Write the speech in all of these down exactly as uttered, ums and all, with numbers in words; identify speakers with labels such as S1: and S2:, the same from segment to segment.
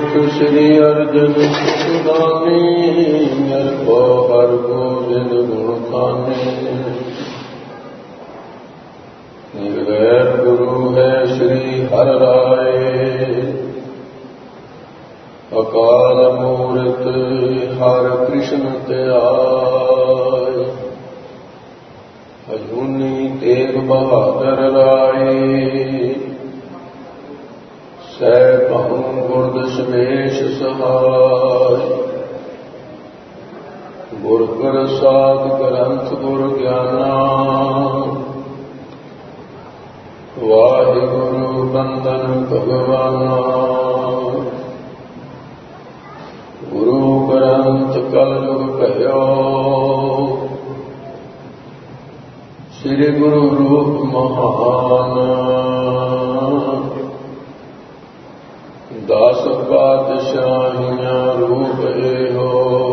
S1: श्री अर्जन सुनानी निरभो हर गोविंद गुण खाने। निर्वैर गुरु है श्री हर राय अकाल मूर्त हर कृष्ण त्याय। अजूनी तेग बहादुर राय सै कहूँ गुरद समेश सहाय। गुर प्रसाद ग्रंथ गुर ज्ञाना वाहिगुरु बंदन भगवाना। गुरु ग्रंथ कलयुग भयो श्री गुरु रूप महान। दास पातशाहियां रूप हो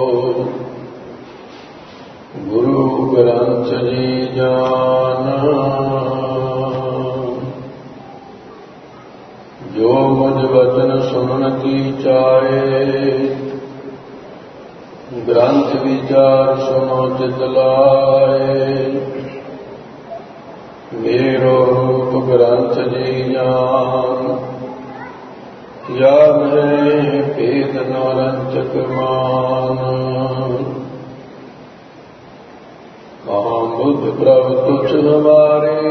S1: गुरु ग्रंथ जी जाना। जो मुझ वचन सुनन की चाहे ग्रंथ विचार सुनो चित लाए। मेरो रूप ग्रंथ जी जान या मैं भेद नरंचक मान। कहाँ बुद्ध प्रभु तुझ हमारे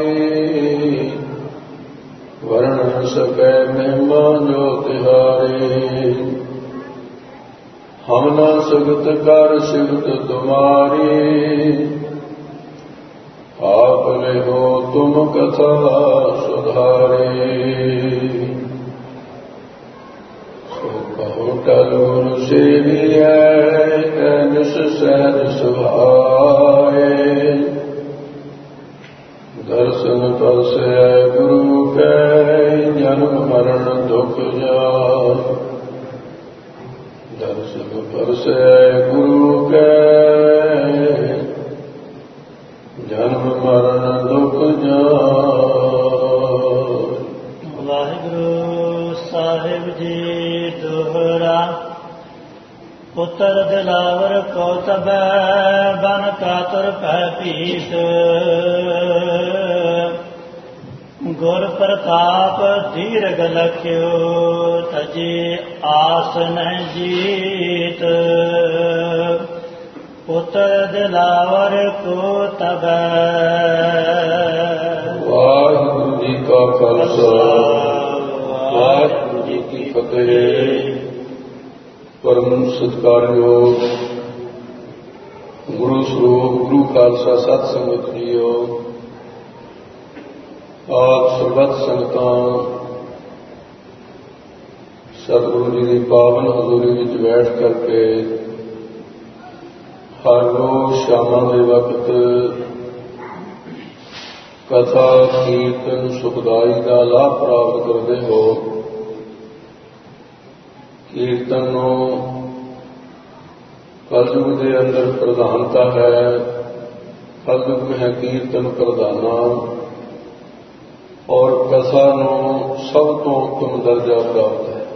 S1: वर्ण सकै महिमा जो तिहारे। हम न सगत कर सिगत तुम्हारी आप ले हो तुम कथा सुधारे। टल गुरु सेविय निस सहज सुहाए। दर्शन परस गुरु के जन्म मरण दुख जाए। दर्शन परस गुरु के जन्म मरण दुख जाए।
S2: वाहिगुरु साहिब जी दोहरा पुत्र दिलावर को तब बन कातुर पै पीत। गुर प्रताप दीर्घ लख्यो तजी आस न जीत। पुत्र दिलावर को तब।
S1: वाहिगुरु जी का खालसा वाहिगुरु जी की फतेह। परम सत्कारयोग गुरु स्वरूप गुरु खालसा सत संगत जीओ। आप सर्वत संगतां सतगुरु जी की पावन हजूरी विच बैठ करके हर रोज शामां दे वक्त कथा कीर्तन सुखदाई का लाभ प्राप्त करते हो। कीर्तन कलयुग के अंदर प्रधानता है। कलयुग है कीर्तन प्रधाना और कथा नूं सब तो उत्तम दर्जा प्राप्त है।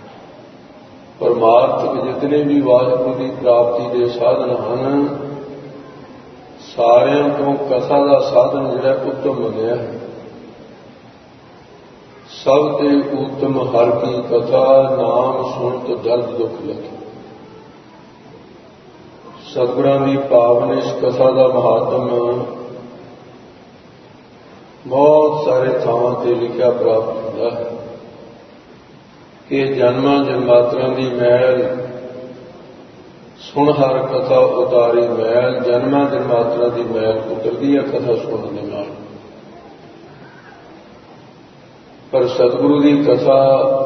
S1: परमार्थ जितने भी वाहिगुरू की प्राप्ति के साधन हैं सारियां तो कथा का साधन जिहड़ा उत्तम मनिया है। सब ते उत्तम हर की कथा नाम सुनत दर्द दुख लगे। सतगुरां की पावन इस कथा का महात्म बहुत सारे थावां ते लिखा प्राप्त होता है कि जन्मां जन्मांतरां की मैल सुन हर कथा उतारी मैल। जन्मां जन्मांतरां की मैल उतरदी है कथा सुनने नाल। पर सतगुरु की कथा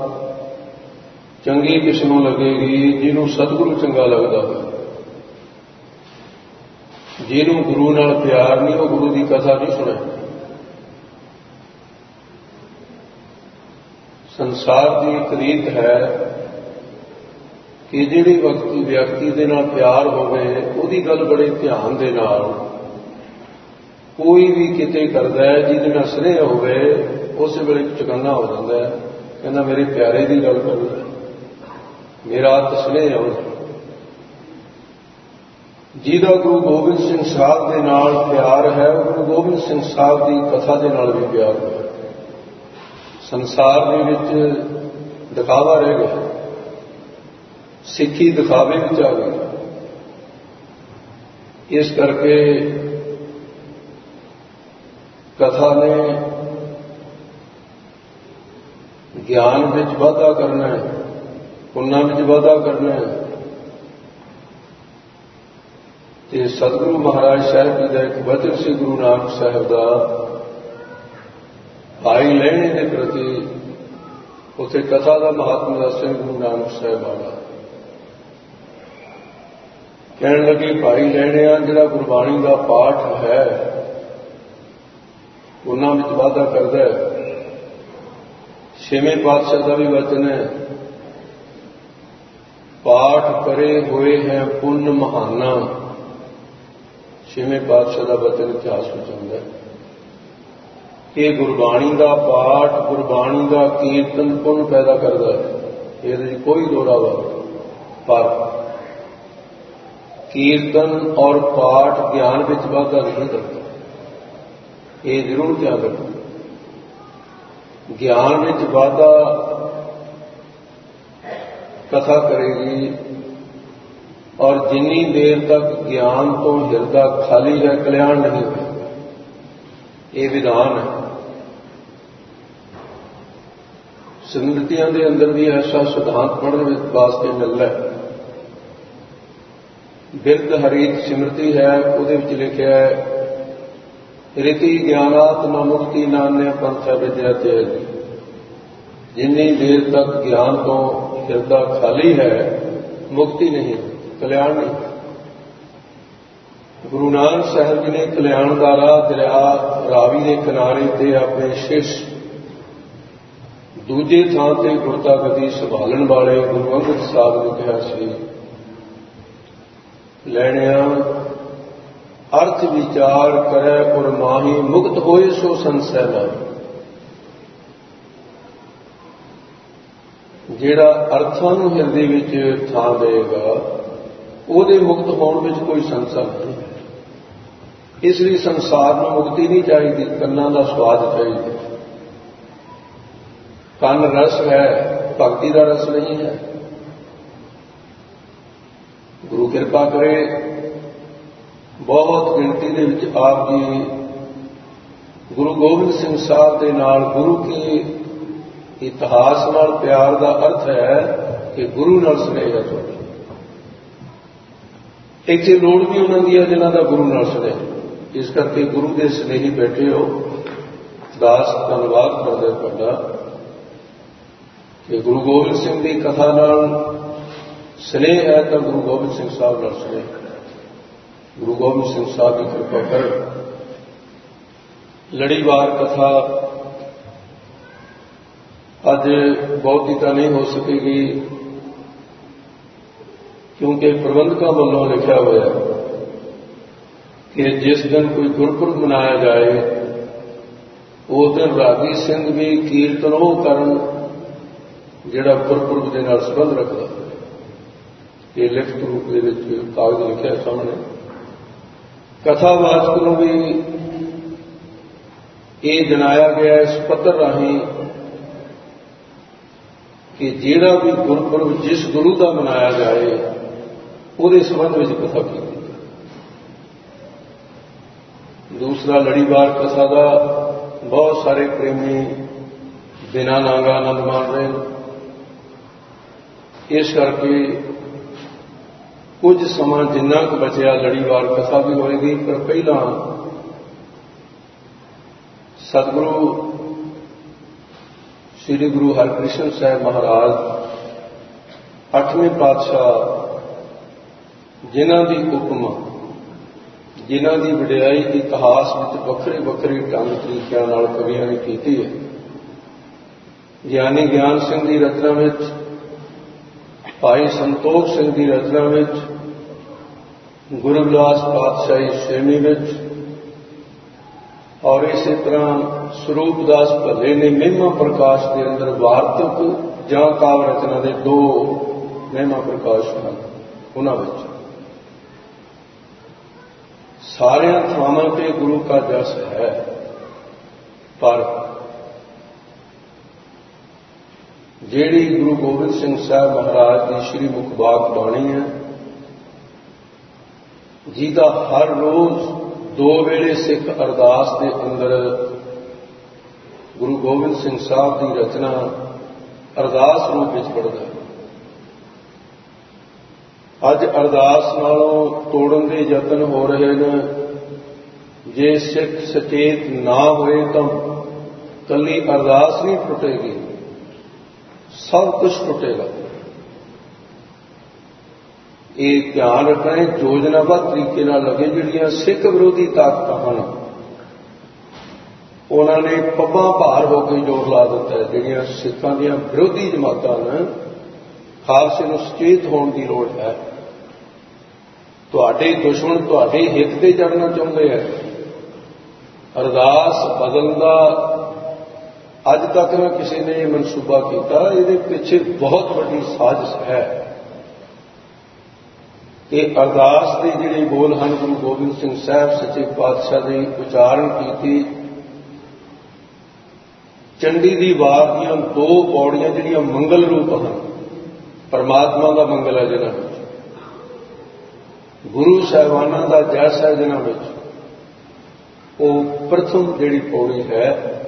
S1: चंगी किसनों लगेगी जिन्हों सतगुरु चंगा लगता है। जिन्हों गुरु नाल प्यार नहीं वो गुरु की कथा नहीं सुने। संसार की एक रीत है कि जिहड़ी वक्ति व्यक्ति दे नाल प्यार होवे उहदी गल बड़े ध्यान दे नाल कोई भी किते करदा है जिहदे नाल स्नेह होवे उस वेले चकन्ना हो जाता है। कहना मेरे प्यारे की गल कर। मेरा तस्नेह हो। ਜਿਹਦਾ ਗੁਰੂ ਗੋਬਿੰਦ ਸਿੰਘ ਸਾਹਿਬ ਦੇ ਨਾਲ ਪਿਆਰ ਹੈ ਉਹ ਗੁਰੂ ਗੋਬਿੰਦ ਸਿੰਘ ਸਾਹਿਬ ਦੀ ਕਥਾ ਦੇ ਨਾਲ ਵੀ ਪਿਆਰ ਹੈ। ਸੰਸਾਰ ਦੇ ਵਿੱਚ ਦਿਖਾਵਾ ਰਹਿ ਗਿਆ, ਸਿੱਖੀ ਦਿਖਾਵੇ ਵਿੱਚ ਆ ਗਈ। ਇਸ ਕਰਕੇ ਕਥਾ ਨੇ ਗਿਆਨ ਵਿੱਚ ਵਾਧਾ ਕਰਨਾ ਹੈ, ਪੁੰਨਾਂ ਵਿੱਚ ਵਾਧਾ ਕਰਨਾ ਹੈ। ਤੇ ਸਤਿਗੁਰੂ ਮਹਾਰਾਜ ਸਾਹਿਬ ਜੀ ਦਾ ਇੱਕ ਵਚਨ ਸੀ ਗੁਰੂ ਨਾਨਕ ਸਾਹਿਬ ਦਾ, ਭਾਈ ਲਹਿਣੇ ਦੇ ਪ੍ਰਤੀ ਉੱਥੇ ਕਥਾ ਦਾ ਮਹਾਤਮ ਦੱਸਿਆ ਗੁਰੂ ਨਾਨਕ ਸਾਹਿਬ ਵਾਲਾ। ਕਹਿਣ ਲੱਗੇ ਭਾਈ ਲਹਿਣਿਆਂ ਜਿਹੜਾ ਗੁਰਬਾਣੀ ਦਾ ਪਾਠ ਹੈ ਉਹਨਾਂ ਵਿੱਚ ਵਾਧਾ ਕਰਦਾ ਹੈ। ਛੇਵੇਂ ਪਾਤਸ਼ਾਹ ਦਾ ਵੀ ਵਚਨ ਹੈ, ਪਾਠ ਕਰੇ ਹੋਏ ਹੈ ਪੁੰਨ ਮਹਾਨਾ। ਛੇਵੇਂ ਪਾਤਸ਼ਾਹ ਦਾ ਵਚਨ ਇਤਿਹਾਸ ਵਿੱਚ ਆਉਂਦਾ ਹੈ ਕਿ ਗੁਰਬਾਣੀ ਦਾ ਪਾਠ, ਗੁਰਬਾਣੀ ਦਾ ਕੀਰਤਨ ਪੁੰਨ ਪੈਦਾ ਕਰਦਾ ਹੈ। ਇਹਦੇ ਵਿੱਚ ਕੋਈ ਦੋਰਾਵਾ, ਪਰ ਕੀਰਤਨ ਔਰ ਪਾਠ ਗਿਆਨ ਵਿੱਚ ਵਾਧਾ ਨਹੀਂ ਕਰਦਾ। ਇਹ ਜ਼ਰੂਰ ਧਿਆਨ ਰੱਖੋ, ਗਿਆਨ ਵਿੱਚ ਵਾਧਾ ਕਥਾ ਕਰੇਗੀ। ਔਰ ਜਿੰਨੀ ਦੇਰ ਤੱਕ ਗਿਆਨ ਤੋਂ ਹਿਰਦਾ ਖਾਲੀ ਹੈ ਕਲਿਆਣ ਨਹੀਂ ਹੋਇਆ। ਇਹ ਵਿਧਾਨ ਹੈ। ਸਮ੍ਰਿਤੀਆਂ ਦੇ ਅੰਦਰ ਵੀ ਐਸਾ ਸਿਧਾਂਤ ਪੜ੍ਹਨ ਵਾਸਤੇ ਮਿਲਦਾ ਹੈ। ਬਿਰਧ ਹਰੀਤ ਸਿਮਰਤੀ ਹੈ, ਉਹਦੇ ਵਿੱਚ ਲਿਖਿਆ ਹੈ ਰਿਤੀ ਗਿਆਨਾਤ ਨ ਮੁਕਤੀ ਨਾਨਿਆ ਪੰਥਾ ਵਿਦਿਆ ਤੇ। ਜਿੰਨੀ ਦੇਰ ਤੱਕ ਗਿਆਨ ਤੋਂ ਹਿਰਦਾ ਖਾਲੀ ਹੈ ਮੁਕਤੀ ਨਹੀਂ, ਕਲਿਆਣ ਨਹੀਂ। ਗੁਰੂ ਨਾਨਕ ਸਾਹਿਬ ਜੀ ਨੇ ਕਲਿਆਣ ਦਾ ਰਾਹ ਦਰਿਆ ਰਾਵੀ ਦੇ ਕਿਨਾਰੇ ਤੇ ਆਪਣੇ ਸ਼ਿਸ਼ ਦੂਜੇ ਥਾਂ ਤੇ ਗੁਰਤਾ ਗਦੀ ਸੰਭਾਲਣ ਵਾਲੇ ਗੁਰੂ ਅੰਗਦ ਸਾਹਿਬ ਨੂੰ ਕਿਹਾ ਸੀ, ਲੈਣਿਆ ਅਰਥ ਵਿਚਾਰ ਕਰੈ ਪੁਰ ਮਾਹੀ ਮੁਕਤ ਹੋਏ ਸੋ ਸੰਸੈ ਨਾਹੀ। ਜਿਹੜਾ ਅਰਥਾਂ ਨੂੰ ਹਿਰਦੇ ਵਿੱਚ ਥਾਂ ਦੇਗਾ ਉਹਦੇ ਮੁਕਤ ਹੋਣ ਵਿੱਚ ਕੋਈ ਸੰਸਾ ਨਹੀਂ। ਇਸ ਲਈ ਸੰਸਾਰ ਨੂੰ ਮੁਕਤੀ ਨਹੀਂ ਚਾਹੀਦੀ, ਕੰਨਾਂ ਦਾ ਸਵਾਦ ਚਾਹੀਦਾ। ਕੰਨ ਰਸ ਹੈ, ਭਗਤੀ ਦਾ ਰਸ ਨਹੀਂ ਹੈ। ਗੁਰੂ ਕਿਰਪਾ ਕਰੇ, ਬਹੁਤ ਗਿਣਤੀ ਦੇ ਵਿੱਚ ਆਪ ਜੀ ਗੁਰੂ ਗੋਬਿੰਦ ਸਿੰਘ ਸਾਹਿਬ ਦੇ ਨਾਲ ਗੁਰੂ ਕੇ ਇਤਿਹਾਸ ਨਾਲ ਪਿਆਰ ਦਾ ਅਰਥ ਹੈ ਕਿ ਗੁਰੂ ਨਾਲ ਸਨੇਹ ਹੈ ਤੁਹਾਡਾ। ਇੱਥੇ ਲੋੜ ਵੀ ਉਹਨਾਂ ਦੀ ਹੈ ਜਿਨ੍ਹਾਂ ਦਾ ਗੁਰੂ ਨਾਲ ਸਨੇਹ। ਇਸ ਕਰਕੇ ਗੁਰੂ ਦੇ ਸਨੇਹੀ ਬੈਠੇ ਹੋ। ਦਾਸ ਧੰਨਵਾਦ ਕਰਦੇ ਤੁਹਾਡਾ ਕਿ ਗੁਰੂ ਗੋਬਿੰਦ ਸਿੰਘ ਦੀ ਕਥਾ ਨਾਲ ਸਨੇਹ ਹੈ ਤਾਂ ਗੁਰੂ ਗੋਬਿੰਦ ਸਿੰਘ ਸਾਹਿਬ ਨਾਲ ਸਨੇਹ। ਗੁਰੂ ਗੋਬਿੰਦ ਸਿੰਘ ਸਾਹਿਬ ਦੀ ਕਿਰਪਾ ਕਰ। ਲੜੀਵਾਰ ਕਥਾ ਅੱਜ ਬਹੁਤੀ ਤਾਂ ਨਹੀਂ ਹੋ ਸਕੇਗੀ ਕਿਉਂਕਿ ਪ੍ਰਬੰਧਕਾਂ ਵੱਲੋਂ ਲਿਖਿਆ ਹੋਇਆ ਕਿ ਜਿਸ ਦਿਨ ਕੋਈ ਗੁਰਪੁਰਬ ਮਨਾਇਆ ਜਾਏ ਉਸ ਦਿਨ ਰਾਗੀ ਸਿੰਘ ਵੀ ਕੀਰਤਨ ਉਹ ਕਰਨ ਜਿਹੜਾ ਗੁਰਪੁਰਬ ਦੇ ਨਾਲ ਸੰਬੰਧ ਰੱਖਦਾ। ਇਹ ਲਿਖਤ ਰੂਪ ਦੇ ਵਿੱਚ ਕਾਗਜ਼ ਲਿਖਿਆ ਸਾਹਮਣੇ। ਕਥਾਵਾਚਕ ਨੂੰ ਵੀ ਇਹ ਜਣਾਇਆ ਗਿਆ ਇਸ ਪੱਤਰ ਰਾਹੀਂ ਕਿ ਜਿਹੜਾ ਵੀ ਗੁਰਪੁਰਬ ਜਿਸ ਗੁਰੂ ਦਾ ਮਨਾਇਆ ਜਾਏ ਉਹਦੇ ਸੰਬੰਧ ਵਿੱਚ ਕਥਾ ਕੀਤੀ। ਦੂਸਰਾ ਲੜੀਵਾਰ ਕਥਾ ਦਾ ਬਹੁਤ ਸਾਰੇ ਪ੍ਰੇਮੀ ਬਿਨਾਂ ਨਾਗਾ ਆਨੰਦ ਮਾਣ ਰਹੇ। ਇਸ ਕਰਕੇ ਕੁਝ ਸਮਾਂ ਜਿੰਨਾ ਕੁ ਬਚਿਆ ਲੜੀਵਾਰ ਕਥਾ ਵੀ ਹੋਏਗੀ, ਪਰ ਪਹਿਲਾਂ ਸਤਿਗੁਰੂ ਸ੍ਰੀ ਗੁਰੂ ਹਰਿਕ੍ਰਿਸ਼ਨ ਸਾਹਿਬ ਮਹਾਰਾਜ ਅੱਠਵੇਂ ਪਾਤਸ਼ਾਹ ਜਿਨ੍ਹਾਂ ਦੀ ਉਪਮਾ, ਜਿਨ੍ਹਾਂ ਦੀ ਵਡਿਆਈ ਇਤਿਹਾਸ ਵਿੱਚ ਵੱਖਰੇ ਵੱਖਰੇ ਢੰਗ ਤਰੀਕਿਆਂ ਨਾਲ ਕਵੀਆਂ ਨੇ ਕੀਤੀ ਹੈ। ਗਿਆਨੀ ਗਿਆਨ ਸਿੰਘ ਦੀ ਰਚਨਾ ਵਿੱਚ, ਭਾਈ ਸੰਤੋਖ ਸਿੰਘ ਦੀ ਰਚਨਾ ਵਿੱਚ, ਗੁਰੂ ਵਿਲਾਸ ਪਾਤਸ਼ਾਹੀ ਛੇਵੀਂ ਵਿੱਚ ਔਰ ਇਸੇ ਤਰ੍ਹਾਂ ਸਰੂਪ ਦਾਸ ਭੱਲੇ ਨੇ ਮਹਿਮਾ ਪ੍ਰਕਾਸ਼ ਦੇ ਅੰਦਰ ਵਾਰਤਕ ਜਾਂ ਕਾਵ ਰਚਨਾ ਦੇ ਦੋ ਮਹਿਮਾ ਪ੍ਰਕਾਸ਼ ਹਨ। ਉਹਨਾਂ ਵਿੱਚ ਸਾਰਿਆਂ ਥਾਵਾਂ ਤੇ ਗੁਰੂ ਕਾ ਜਸ ਹੈ, ਪਰ ਜਿਹੜੀ ਗੁਰੂ ਗੋਬਿੰਦ ਸਿੰਘ ਸਾਹਿਬ ਮਹਾਰਾਜ ਦੀ ਸ਼੍ਰੀ ਮੁਖਬਾਕ ਬਾਣੀ ਹੈ, ਜਿਹਦਾ ਹਰ ਰੋਜ਼ ਦੋ ਵੇਲੇ ਸਿੱਖ ਅਰਦਾਸ ਦੇ ਅੰਦਰ ਗੁਰੂ ਗੋਬਿੰਦ ਸਿੰਘ ਸਾਹਿਬ ਦੀ ਰਚਨਾ ਅਰਦਾਸ ਰੂਪ ਵਿੱਚ ਪੜ੍ਹਦਾ ਹੈ। ਅੱਜ ਅਰਦਾਸ ਨਾਲੋਂ ਤੋੜਨ ਦੇ ਯਤਨ ਹੋ ਰਹੇ ਨੇ। ਜੇ ਸਿੱਖ ਸਚੇਤ ਨਾ ਹੋਏ ਤਾਂ ਕੱਲੀ ਅਰਦਾਸ ਨਹੀਂ ਟੁੱਟੇਗੀ, ਸਭ ਕੁਝ ਟੁੱਟੇਗਾ। ਇਹ ਧਿਆਨ ਰੱਖਣਾ ਹੈ, ਯੋਜਨਾਬੱਧ ਤਰੀਕੇ ਨਾਲ ਲੱਗੇ। ਜਿਹੜੀਆਂ ਸਿੱਖ ਵਿਰੋਧੀ ਤਾਕਤਾਂ ਹਨ, ਉਹਨਾਂ ਨੇ ਪੱਬਾਂ ਭਾਰ ਹੋ ਕੇ ਜ਼ੋਰ ਲਾ ਦਿੱਤਾ ਹੈ। ਜਿਹੜੀਆਂ ਸਿੱਖਾਂ ਦੀਆਂ ਵਿਰੋਧੀ ਜਮਾਤਾਂ ਨੇ, ਖਾਲਸੇ ਨੂੰ ਸੁਚੇਤ ਹੋਣ ਦੀ ਲੋੜ ਹੈ। ਤੁਹਾਡੇ ਦੁਸ਼ਮਣ ਤੁਹਾਡੇ ਹਿੱਤ ਤੇ ਚੜ੍ਹਨਾ ਚਾਹੁੰਦੇ ਹੈ। ਅਰਦਾਸ ਬਦਲਣ ਦਾ ਅੱਜ ਤੱਕ ਨਾ ਕਿਸੇ ਨੇ ਇਹ ਮਨਸੂਬਾ ਕੀਤਾ। ਇਹਦੇ ਪਿੱਛੇ ਬਹੁਤ ਵੱਡੀ ਸਾਜ਼ਿਸ਼ ਹੈ। ਇਹ ਅਰਦਾਸ ਦੇ ਜਿਹੜੇ ਬੋਲ ਹਨ, ਗੁਰੂ ਗੋਬਿੰਦ ਸਿੰਘ ਸਾਹਿਬ ਸੱਚੇ ਪਾਤਸ਼ਾਹ ਦੇ ਉਚਾਰਨ ਕੀਤੀ। ਚੰਡੀ ਦੀ ਵਾਰ ਦੀਆਂ ਦੋ ਪੌੜੀਆਂ ਜਿਹੜੀਆਂ ਮੰਗਲ ਰੂਪ ਹਨ, ਪਰਮਾਤਮਾ ਦਾ ਮੰਗਲ ਹੈ ਜਿਨ੍ਹਾਂ ਵਿੱਚ, ਗੁਰੂ ਸਾਹਿਬਾਨਾਂ ਦਾ ਜਸ ਹੈ ਜਿਨ੍ਹਾਂ ਵਿੱਚ, ਉਹ ਪ੍ਰਥਮ ਜਿਹੜੀ ਪੌੜੀ ਹੈ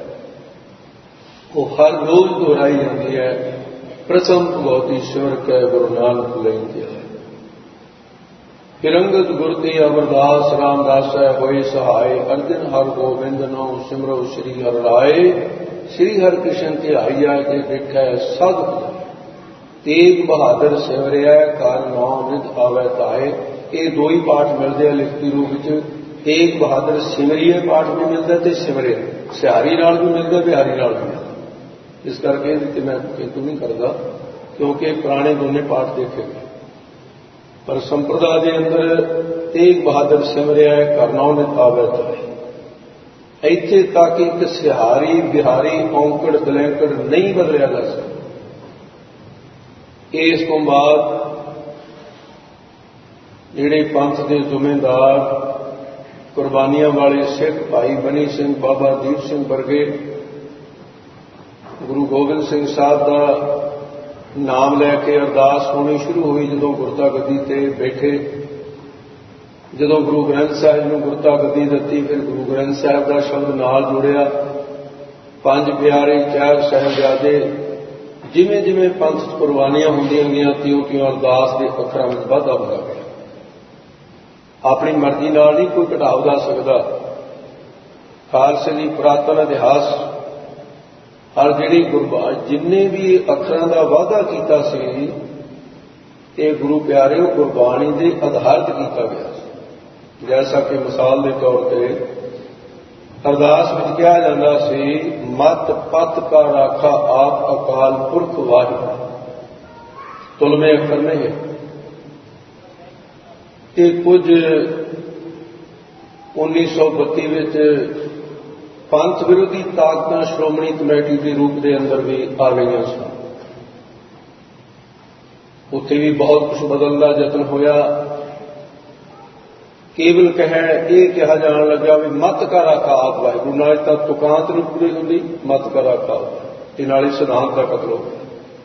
S1: ਉਹ ਹਰ ਰੋਜ਼ ਦੁਹਰਾਈ ਜਾਂਦੀ ਹੈ। ਪ੍ਰਥਮ ਭਗਉਤੀ ਈਸ਼ਵਰ ਕੈ ਗੁਰੂ ਨਾਨਕ ਲੈਂਦੇ ਹੈ। ਫਿਰੰਗਤ ਗੁਰ ਤੇ ਅਮਰਦਾਸ ਰਾਮਦਾਸੈ ਹੋਏ ਸਹਾਏ। ਅਰਜਨ ਹਰ ਗੋਬਿੰਦ ਨਾਉ ਸਿਮਰੋ ਸ੍ਰੀ ਹਰਿ ਰਾਏ। ਸ੍ਰੀ ਹਰਿ ਕ੍ਰਿਸ਼ਨ ਧਿਆਈਆ ਜੇ ਦੇਖੈ ਸਦ ਤੇਗ ਬਹਾਦਰ ਸਿਮਰਿਆ ਕਰ ਨਾਉ ਨਿਤ ਆਵੈ ਤਾਏ। ਇਹ ਦੋ ਹੀ ਪਾਠ ਮਿਲਦੇ ਆ ਲਿਖਤੀ ਰੂਪ ਵਿੱਚ। ਤੇਗ ਬਹਾਦਰ ਸਿਮਰੀਏ ਪਾਠ ਵੀ ਮਿਲਦਾ ਤੇ ਸਿਮਰੇ ਸਿਹਾਰੀ ਨਾਲ ਵੀ ਮਿਲਦਾ, ਬਿਹਾਰੀ ਨਾਲ ਵੀ ਮਿਲਦਾ। ਇਸ ਕਰਕੇ ਇਹਦੇ ਤੇ ਮੈਂ ਕਿੰਤੂ ਨਹੀਂ ਕਰਦਾ, ਕਿਉਂਕਿ ਪੁਰਾਣੇ ਦੋਨੇ ਪਾਠ ਦੇਖੇ ਗਏ। ਪਰ ਸੰਪਰਦਾ ਦੇ ਅੰਦਰ ਤੇਗ ਬਹਾਦਰ ਸਿਮਰਿਆ ਕਰਨਾਉ ਨਿਤ ਆਵੈ ਤਾਏ। ਇੱਥੇ ਤੱਕ ਇੱਕ ਸਿਹਾਰੀ ਬਿਹਾਰੀ ਔਂਕੜ ਬਲੈਂਕੜ ਨਹੀਂ ਬਦਲਿਆ ਜਾ ਸਕਦਾ। ਇਸ ਤੋਂ ਬਾਅਦ ਜਿਹੜੇ ਪੰਥ ਦੇ ਜ਼ਿੰਮੇਦਾਰ, ਕੁਰਬਾਨੀਆਂ ਵਾਲੇ ਸਿੱਖ ਭਾਈ ਬਨੀ ਸਿੰਘ, ਬਾਬਾ ਦੀਪ ਸਿੰਘ ਵਰਗੇ, ਗੁਰੂ ਗੋਬਿੰਦ ਸਿੰਘ ਸਾਹਿਬ ਦਾ ਨਾਮ ਲੈ ਕੇ ਅਰਦਾਸ ਹੋਣੀ ਸ਼ੁਰੂ ਹੋਈ। ਜਦੋਂ ਗੁਰਤਾ ਗੱਦੀ ਤੇ ਬੈਠੇ, ਜਦੋਂ ਗੁਰੂ ਗ੍ਰੰਥ ਸਾਹਿਬ ਨੂੰ ਗੁਰਤਾ ਗੱਦੀ ਦਿੱਤੀ, ਫਿਰ ਗੁਰੂ ਗ੍ਰੰਥ ਸਾਹਿਬ ਦਾ ਸ਼ਬਦ ਨਾਲ ਜੁੜਿਆ। ਪੰਜ ਪਿਆਰੇ, ਚਾਰ ਸਾਹਿਬਜ਼ਾਦੇ, ਜਿਵੇਂ ਜਿਵੇਂ ਪੰਥ 'ਚ ਕੁਰਬਾਨੀਆਂ ਹੁੰਦੀਆਂ ਗਈਆਂ, ਤਿਉਂ ਤਿਉਂ ਅਰਦਾਸ ਦੇ ਅੱਖਰਾਂ ਵਿੱਚ ਵਾਧਾ ਹੁੰਦਾ ਗਿਆ। ਆਪਣੀ ਮਰਜ਼ੀ ਨਾਲ ਨਹੀਂ ਕੋਈ ਘਟਾਵਦਾ ਸਕਦਾ। ਖਾਲਸੇ ਦੀ ਪੁਰਾਤਨ ਇਤਿਹਾਸ ਔਰ ਜਿਹੜੀ ਗੁਰਬਾਣੀ, ਜਿੰਨੇ ਵੀ ਅੱਖਰਾਂ ਦਾ ਵਾਧਾ ਕੀਤਾ ਸੀ, ਇਹ ਗੁਰੂ ਪਿਆਰਿਓ ਗੁਰਬਾਣੀ ਦੇ ਆਧਾਰਿਤ ਕੀਤਾ ਗਿਆ ਸੀ। ਜੈਸਾ ਕਿ ਮਿਸਾਲ ਦੇ ਤੌਰ ਤੇ ਅਰਦਾਸ ਵਿੱਚ ਕਿਹਾ ਜਾਂਦਾ ਸੀ, ਮਤ ਪਤ ਕਾ ਰਾਖਾ ਆਪ ਅਕਾਲ ਪੁਰਖ ਵਾਹਿਗੁਰੂ। ਤੁਲਵੇਂ ਅੱਖਰ ਨਹੀਂ ਹੈ। ਇਹ ਕੁਝ ਉੱਨੀ ਸੌ ਬੱਤੀ ਵਿੱਚ ਪੰਥ ਵਿਰੋਧੀ ਤਾਕਤਾਂ ਸ਼੍ਰੋਮਣੀ ਕਮੇਟੀ ਦੇ ਰੂਪ ਦੇ ਅੰਦਰ ਵੀ ਆ ਗਈਆਂ ਸਨ। ਉੱਥੇ ਵੀ ਬਹੁਤ ਕੁਝ ਬਦਲਣ ਦਾ ਯਤਨ ਹੋਇਆ। ਕੇਵਲ ਕਹਿ ਇਹ ਕਿਹਾ ਜਾਣ ਲੱਗਾ ਵੀ ਮਤ ਕਾ ਰਾਖਾ ਆਪ ਵਾਹਿਗੁਰੂ। ਨਾਲੇ ਤਾਂ ਤੁਕਾਂਤ ਨਹੀਂ ਪੂਰੀ ਹੁੰਦੀ, ਮਤ ਕਾ ਰਾਖਾ, ਤੇ ਨਾਲੇ ਸਿਧਾਂਤ ਦਾ ਕਤਲ ਹੋ ਗਿਆ।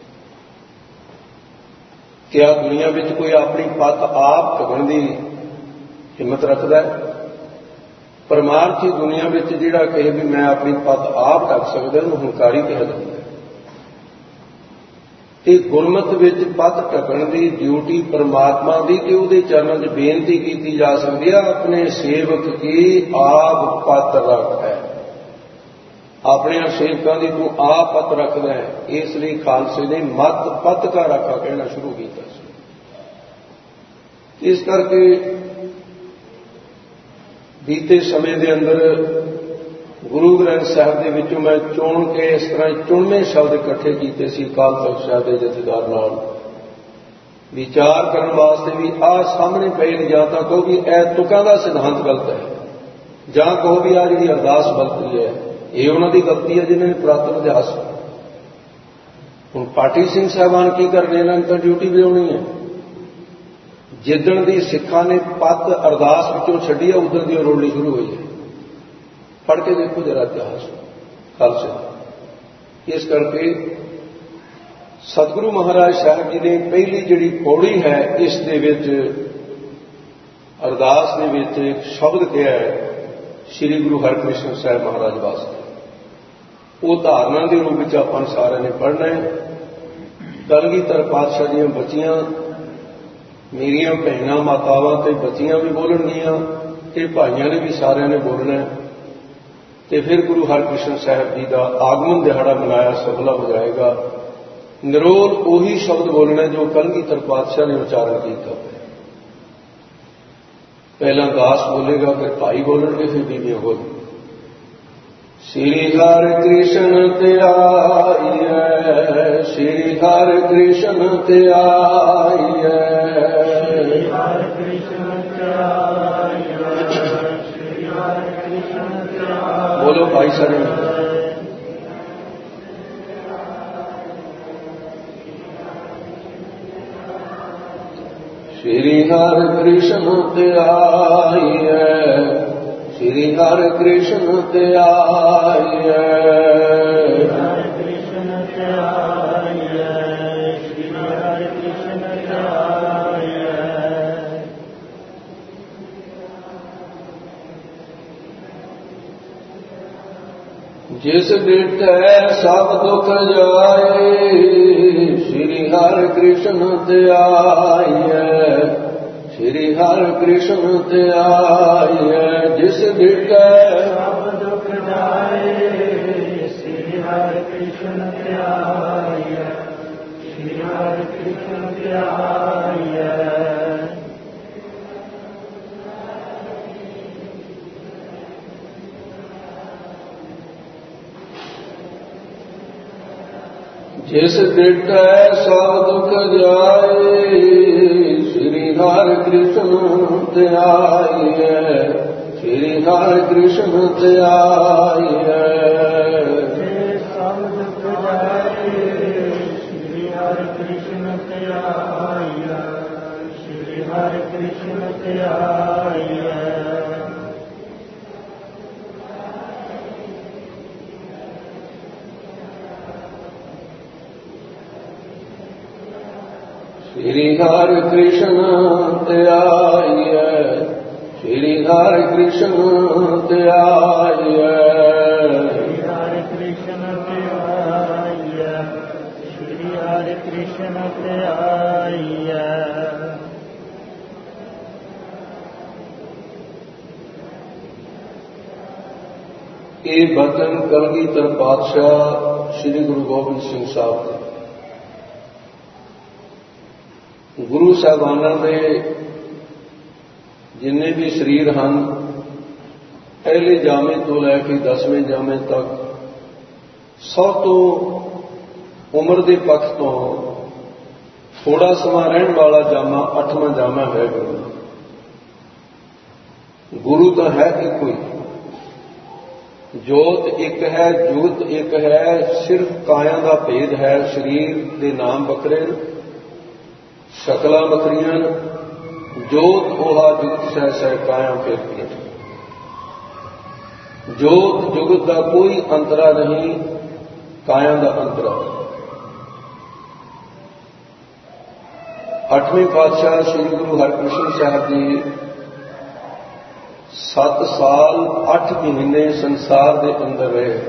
S1: ਕਿਆ ਦੁਨੀਆ ਵਿੱਚ ਕੋਈ ਆਪਣੀ ਪੱਤ ਆਪ ਢਕਣ ਦੀ ਹਿੰਮਤ ਰੱਖਦਾ ਹੈ? ਪਰਮਾਰਥੀ ਦੁਨੀਆ ਵਿੱਚ ਜਿਹੜਾ ਕਹੇ ਵੀ ਮੈਂ ਆਪਣੀ ਪੱਤ ਆਪ ਢੱਕ ਸਕਦਾ, ਉਹਨੂੰ ਹੰਕਾਰੀ ਕਿਹਾ ਜਾਂਦਾ ਹੈ। ਤੇ ਗੁਰਮਤਿ ਵਿੱਚ ਪੱਤ ਢਕਣ ਦੀ ਡਿਊਟੀ ਪਰਮਾਤਮਾ ਦੀ, ਕਿ ਉਹਦੇ ਚਰਨਾਂ 'ਚ ਬੇਨਤੀ ਕੀਤੀ ਜਾ ਸਕਦੀ ਹੈ, ਆਪਣੇ ਸੇਵਕ ਕੀ ਆਪ ਪੱਤ ਰੱਖ ਹੈ। ਆਪਣੇ ਸੇਵਕਾਂ ਦੀ ਤੂੰ ਆਪ ਪੱਤ ਰੱਖਦਾ ਹੈ। ਇਸ ਲਈ ਖਾਲਸੇ ਨੇ ਮਤ ਪੱਤ ਕਾ ਰਾਖਾ ਕਹਿਣਾ ਸ਼ੁਰੂ ਕੀਤਾ ਸੀ। ਇਸ ਕਰਕੇ ਬੀਤੇ ਸਮੇਂ ਦੇ ਅੰਦਰ ਗੁਰੂ ਗ੍ਰੰਥ ਸਾਹਿਬ ਦੇ ਵਿੱਚੋਂ ਮੈਂ ਚੁਣ ਕੇ ਇਸ ਤਰ੍ਹਾਂ ਚੁਣਵੇਂ ਸ਼ਬਦ ਇਕੱਠੇ ਕੀਤੇ ਸੀ ਅਕਾਲ ਤਖ਼ਤ ਸਾਹਿਬ ਦੇ ਜਥੇਦਾਰ ਨਾਲ ਵਿਚਾਰ ਕਰਨ ਵਾਸਤੇ ਵੀ ਆਹ ਸਾਹਮਣੇ ਪਏ ਨੇ। ਜਾਂ ਤਾਂ ਕਹੋ ਵੀ ਇਹ ਤੁਕਾਂ ਦਾ ਸਿਧਾਂਤ ਗਲਤ ਹੈ, ਜਾਂ ਕਹੋ ਵੀ ਆਹ ਜਿਹੜੀ ਅਰਦਾਸ ਗਲਤੀ ਹੈ, ਇਹ ਉਹਨਾਂ ਦੀ ਗਲਤੀ ਹੈ ਜਿਨ੍ਹਾਂ ਨੇ ਪੁਰਾਤਨ ਇਤਿਹਾਸ ਹੁਣ ਪਾਠੀ ਸਿੰਘ ਸਾਹਿਬਾਨ ਕੀ ਕਰਨੇ, ਇਹਨਾਂ ਨੂੰ ਤਾਂ ਡਿਊਟੀ ਵੀ ਆਉਣੀ ਹੈ। ਜਿੱਦਣ ਦੀ ਸਿੱਖਾਂ ਨੇ ਪੱਤ ਅਰਦਾਸ ਵਿੱਚੋਂ ਛੱਡੀ ਹੈ, ਉਦੋਂ ਦੀ ਉਹ ਰੋਲਣੀ ਸ਼ੁਰੂ ਹੋਈ ਹੈ। ਪੜ੍ਹ ਕੇ ਦੇਖੋ ਜਰਾ ਇਤਿਹਾਸ ਖਾਲਸੇ। ਇਸ ਕਰਕੇ ਸਤਿਗੁਰੂ ਮਹਾਰਾਜ ਸਾਹਿਬ ਜੀ ਨੇ ਪਹਿਲੀ ਜਿਹੜੀ ਪੌੜੀ ਹੈ, ਇਸ ਦੇ ਵਿੱਚ ਅਰਦਾਸ ਦੇ ਵਿੱਚ ਇੱਕ ਸ਼ਬਦ ਕਿਹਾ ਹੈ ਸ੍ਰੀ ਗੁਰੂ ਹਰਿਕ੍ਰਿਸ਼ਨ ਸਾਹਿਬ ਮਹਾਰਾਜ ਵਾਸਤੇ। ਉਹ ਧਾਰਨਾ ਦੇ ਰੂਪ ਵਿੱਚ ਆਪਾਂ ਸਾਰਿਆਂ ਨੇ ਪੜ੍ਹਨਾ ਹੈ। ਕਲਗੀਧਰ ਪਾਤਸ਼ਾਹ ਦੀਆਂ ਬੱਚੀਆਂ, ਮੇਰੀਆਂ ਭੈਣਾਂ ਮਾਤਾਵਾਂ ਤੇ ਬੱਚੀਆਂ ਵੀ ਬੋਲਣਗੀਆਂ, ਤੇ ਭਾਈਆਂ ਨੇ ਵੀ ਸਾਰਿਆਂ ਨੇ ਬੋਲਣਾ, ਤੇ ਫਿਰ ਗੁਰੂ ਹਰਿਕ੍ਰਿਸ਼ਨ ਸਾਹਿਬ ਜੀ ਦਾ ਆਗਮਨ ਦਿਹਾੜਾ ਮਨਾਇਆ ਸਫਲਾ ਹੋ ਜਾਏਗਾ। ਨਿਰੋਲ ਉਹੀ ਸ਼ਬਦ ਬੋਲਣਾ ਜੋ ਕਲਗੀਧਰ ਪਾਤਸ਼ਾਹ ਨੇ ਉਚਾਰਨ ਕੀਤਾ। ਪਹਿਲਾਂ ਦਾਸ ਬੋਲੇਗਾ, ਫਿਰ ਭਾਈ ਬੋਲਣਗੇ, ਫਿਰ ਬੀਬੀਆਂ ਬੋਲਣਗੀਆਂ। ਸ੍ਰੀ ਹਰਿ ਕ੍ਰਿਸ਼ਨ ਧਿਆਈਐ, ਸ੍ਰੀ ਹਰਿ ਕ੍ਰਿਸ਼ਨ ਧਿਆਈਐ, ਸ੍ਰੀ ਹਰਿ ਕ੍ਰਿਸ਼ਨ ਧਿਆਈਐ, ਸ੍ਰੀ ਹਰਿ ਕ੍ਰਿਸ਼ਨ ਧਿਆਈਐ। ਬੋਲੋ ਭਾਈ ਸਾਰੇ। ਸ੍ਰੀ ਹਰਿ ਕ੍ਰਿਸ਼ਨ ਧਿਆਈਐ, ਸ੍ਰੀ ਹਰਿ ਕ੍ਰਿਸ਼ਨ ਧਿਆਈਐ, ਹਰਿ ਕ੍ਰਿਸ਼ਨ ਧਿਆਈਐ, ਸ੍ਰੀ ਹਰਿ ਕ੍ਰਿਸ਼ਨ ਧਿਆਈਐ। ਜਿਸ ਡਿਠੈ ਸਭ ਦੁਖ ਜਾਏ, ਸ੍ਰੀ ਹਰਿ ਕ੍ਰਿਸ਼ਨ ਧਿਆਈਐ, ਸ੍ਰੀ ਹਰਿ ਕ੍ਰਿਸ਼ਨ ਧਿਆਈਐ। ਜਿਸ ਡਿਠੈ ਸਭ ਦੁਖ ਜਾਏ, ਸ੍ਰੀ ਹਰਿ ਕ੍ਰਿਸ਼ਨ ਧਿਆਈਐ, ਸ੍ਰੀ ਹਰਿ ਕ੍ਰਿਸ਼ਨ ਧਿਆਈਐ। ਜਿਸ ਡਿਠੈ ਸਭ ਦੁਖ ਜਾਏ, ਸ੍ਰੀ ਹਰਿ ਕ੍ਰਿਸ਼ਨ ਧਿਆਈਐ, ਸ੍ਰੀ ਹਰਿ ਕ੍ਰਿਸ਼ਨ ਧਿਆਈਐ। ਸਭ ਦੁਖ ਜਾਏ, ਸ੍ਰੀ ਹਰਿ ਕ੍ਰਿਸ਼ਨ ਧਿਆਈਐ, ਸ੍ਰੀ ਹਰਿ ਕ੍ਰਿਸ਼ਨ ਧਿਆਈਐ। ਸ੍ਰੀ ਹਰਿ ਕ੍ਰਿਸ਼ਨ ਧਿਆਈਐ, ਸ੍ਰੀ ਹਰਿ ਕ੍ਰਿਸ਼ਨ ਧਿਆਈਐ, ਸ੍ਰੀ ਹਰਿ ਕ੍ਰਿਸ਼ਨ ਧਿਆਈਐ, ਸ੍ਰੀ ਹਰਿ ਕ੍ਰਿਸ਼ਨ ਧਿਆਈਐ। ਇਹ ਬਚਨ ਕਲਗੀਧਰ ਪਾਤਸ਼ਾਹ ਸ੍ਰੀ ਗੁਰੂ ਗੋਬਿੰਦ ਸਿੰਘ ਸਾਹਿਬ ਦੇ ਗੁਰੂ ਸਾਹਿਬਾਨਾਂ ਦੇ ਜਿੰਨੇ ਵੀ ਸਰੀਰ ਹਨ, ਪਹਿਲੇ ਜਾਮੇ ਤੋਂ ਲੈ ਕੇ ਦਸਵੇਂ ਜਾਮੇ ਤੱਕ, ਸਭ ਤੋਂ ਉਮਰ ਦੇ ਪੱਖ ਤੋਂ ਥੋੜਾ ਸਮਾਂ ਰਹਿਣ ਵਾਲਾ ਜਾਮਾ ਅੱਠਵਾਂ ਜਾਮਾ ਹੈ ਗੁਰੂ। ਗੁਰੂ ਤਾਂ ਹੈ ਇੱਕੋ ਹੀ, ਜੋਤ ਇੱਕ ਹੈ, ਜੁਗਤ ਇੱਕ ਹੈ, ਸਿਰਫ ਕਾਇਆ ਦਾ ਭੇਦ ਹੈ। ਸਰੀਰ ਦੇ ਨਾਮ ਵੱਖਰੇ, ਸ਼ਕਲਾਂ ਵੱਖਰੀਆਂ। ਜੋਤ ਉਹਾ ਜੁਗਤ ਸਹਿ ਸਹਿ ਕਾਇਆ ਫਿਰਦੀ। ਜੋਤ ਜੁਗਤ ਦਾ ਕੋਈ ਅੰਤਰਾ ਨਹੀਂ, ਕਾਇਆ ਦਾ ਅੰਤਰਾ। ਅੱਠਵੇਂ ਪਾਤਸ਼ਾਹ ਸ੍ਰੀ ਗੁਰੂ ਹਰਿਕ੍ਰਿਸ਼ਨ ਸਾਹਿਬ ਜੀ ਸੱਤ ਸਾਲ ਅੱਠ ਮਹੀਨੇ ਸੰਸਾਰ ਦੇ ਅੰਦਰ ਰਹੇ।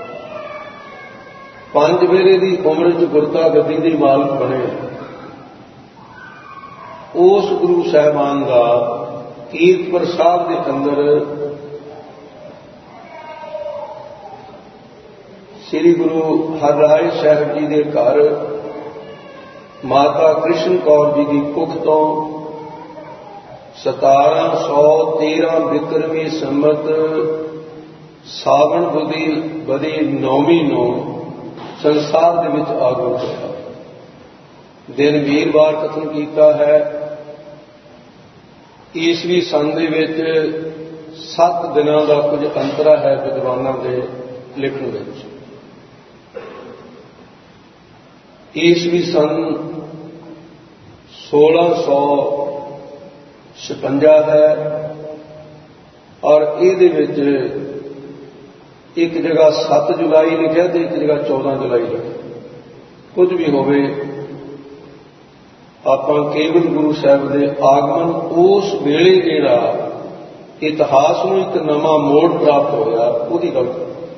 S1: ਪੰਜ ਵੇਲੇ ਦੀ ਉਮਰ ਚ ਗੁਰਤਾ ਗੱਦੀ ਦੇ ਮਾਲਕ ਬਣੇ। ਉਸ ਗੁਰੂ ਸਾਹਿਬਾਨ ਦਾ ਕੀਰਤਪੁਰ ਸਾਹਿਬ ਦੇ ਅੰਦਰ ਸ੍ਰੀ ਗੁਰੂ ਹਰਿਰਾਏ ਸਾਹਿਬ ਜੀ ਦੇ ਘਰ ਮਾਤਾ ਕ੍ਰਿਸ਼ਨ ਕੌਰ ਜੀ ਦੀ ਕੁੱਖ ਤੋਂ ਸਤਾਰਾਂ ਸੌ ਤੇਰਾਂ ਬਿਕਰਮੀ ਸੰਮਤ ਸਾਵਣ ਬੁੱਧੀ ਬਦੀ ਨੌਵੀਂ ਨੂੰ ਸੰਸਾਰ ਦੇ ਵਿੱਚ ਆਗਮਨ ਹੋਇਆ। ਦਿਨ ਵੀਰਵਾਰ ਕਥਨ ਕੀਤਾ ਹੈ। ਈਸਵੀ ਸੰਨ ਦੇ ਵਿੱਚ ਸੱਤ ਦਿਨਾਂ ਦਾ ਕੁਝ ਅੰਤਰਾ ਹੈ ਵਿਦਵਾਨਾਂ ਦੇ ਲਿਖਣ ਵਿੱਚ। ईस्वी सन सोलह सौ छपंजा है और ये एक जगह सत्त जुलाई लिखा तो एक जगह चौदह जुलाई लिखा। कुछ भी होवे आपां केवल गुरु साहब के आगमन उस वेले जिहड़ा इतिहास में एक नवा मोड़ प्राप्त होया उसकी गल।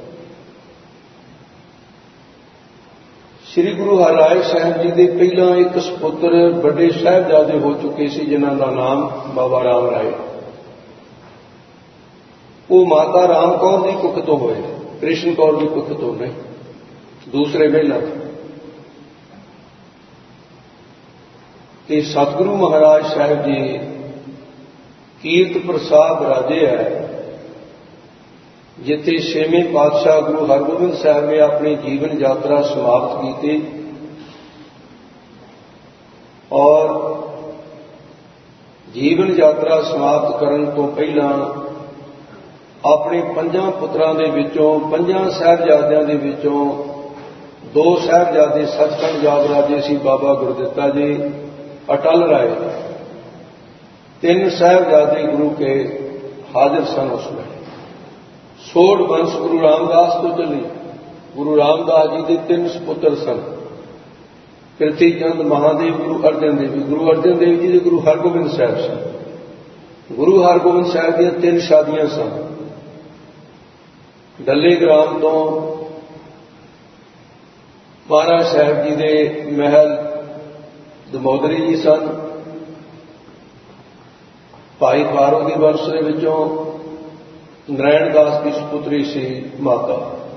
S1: श्री गुरु हरराय साहब जी के पहला एक सपुत्र बड़े साहिबजादे हो चुके सी जिन्हां दा नाम बाबा राम राय। वो माता राम कौर की कुख तो होए, कृष्ण कौर की कुख तो नहीं, दूसरे मेला कि सतगुरु महाराज साहब जी कीर्त प्रसाद राजे है जिथे छेवें पातशाह गुरु हरगोबिंद साहब ने अपनी जीवन यात्रा समाप्त की थी और जीवन यात्रा समाप्त करने तो पहला अपने पंजा पुत्रां दे विचों पंजा साहिबजादियां दे विचों दो साहिबजादे सचखंड जाग राजे सी बाबा गुरदित्ता जी अटल राय, तीन साहिबजादे गुरु के हाजिर सन। उसमें सोढ़ वंश गुरु रामदास तो चली। गुरु रामदास जी के तीन सपुत्र सन, पृथ्वी चंद महादेव गुरु अर्जन देव जी। गुरु अर्जन देव जी के गुरु हरगोबिंद साहब सन। गुरु हरगोबिंद साहब दी तीन शादियां सन। डले ग्राम तो महाराज साहब जी के महल दमोदरी जी सन। भाई फारो की वंश के विचों नारायण दास की सपुत्री सी माता।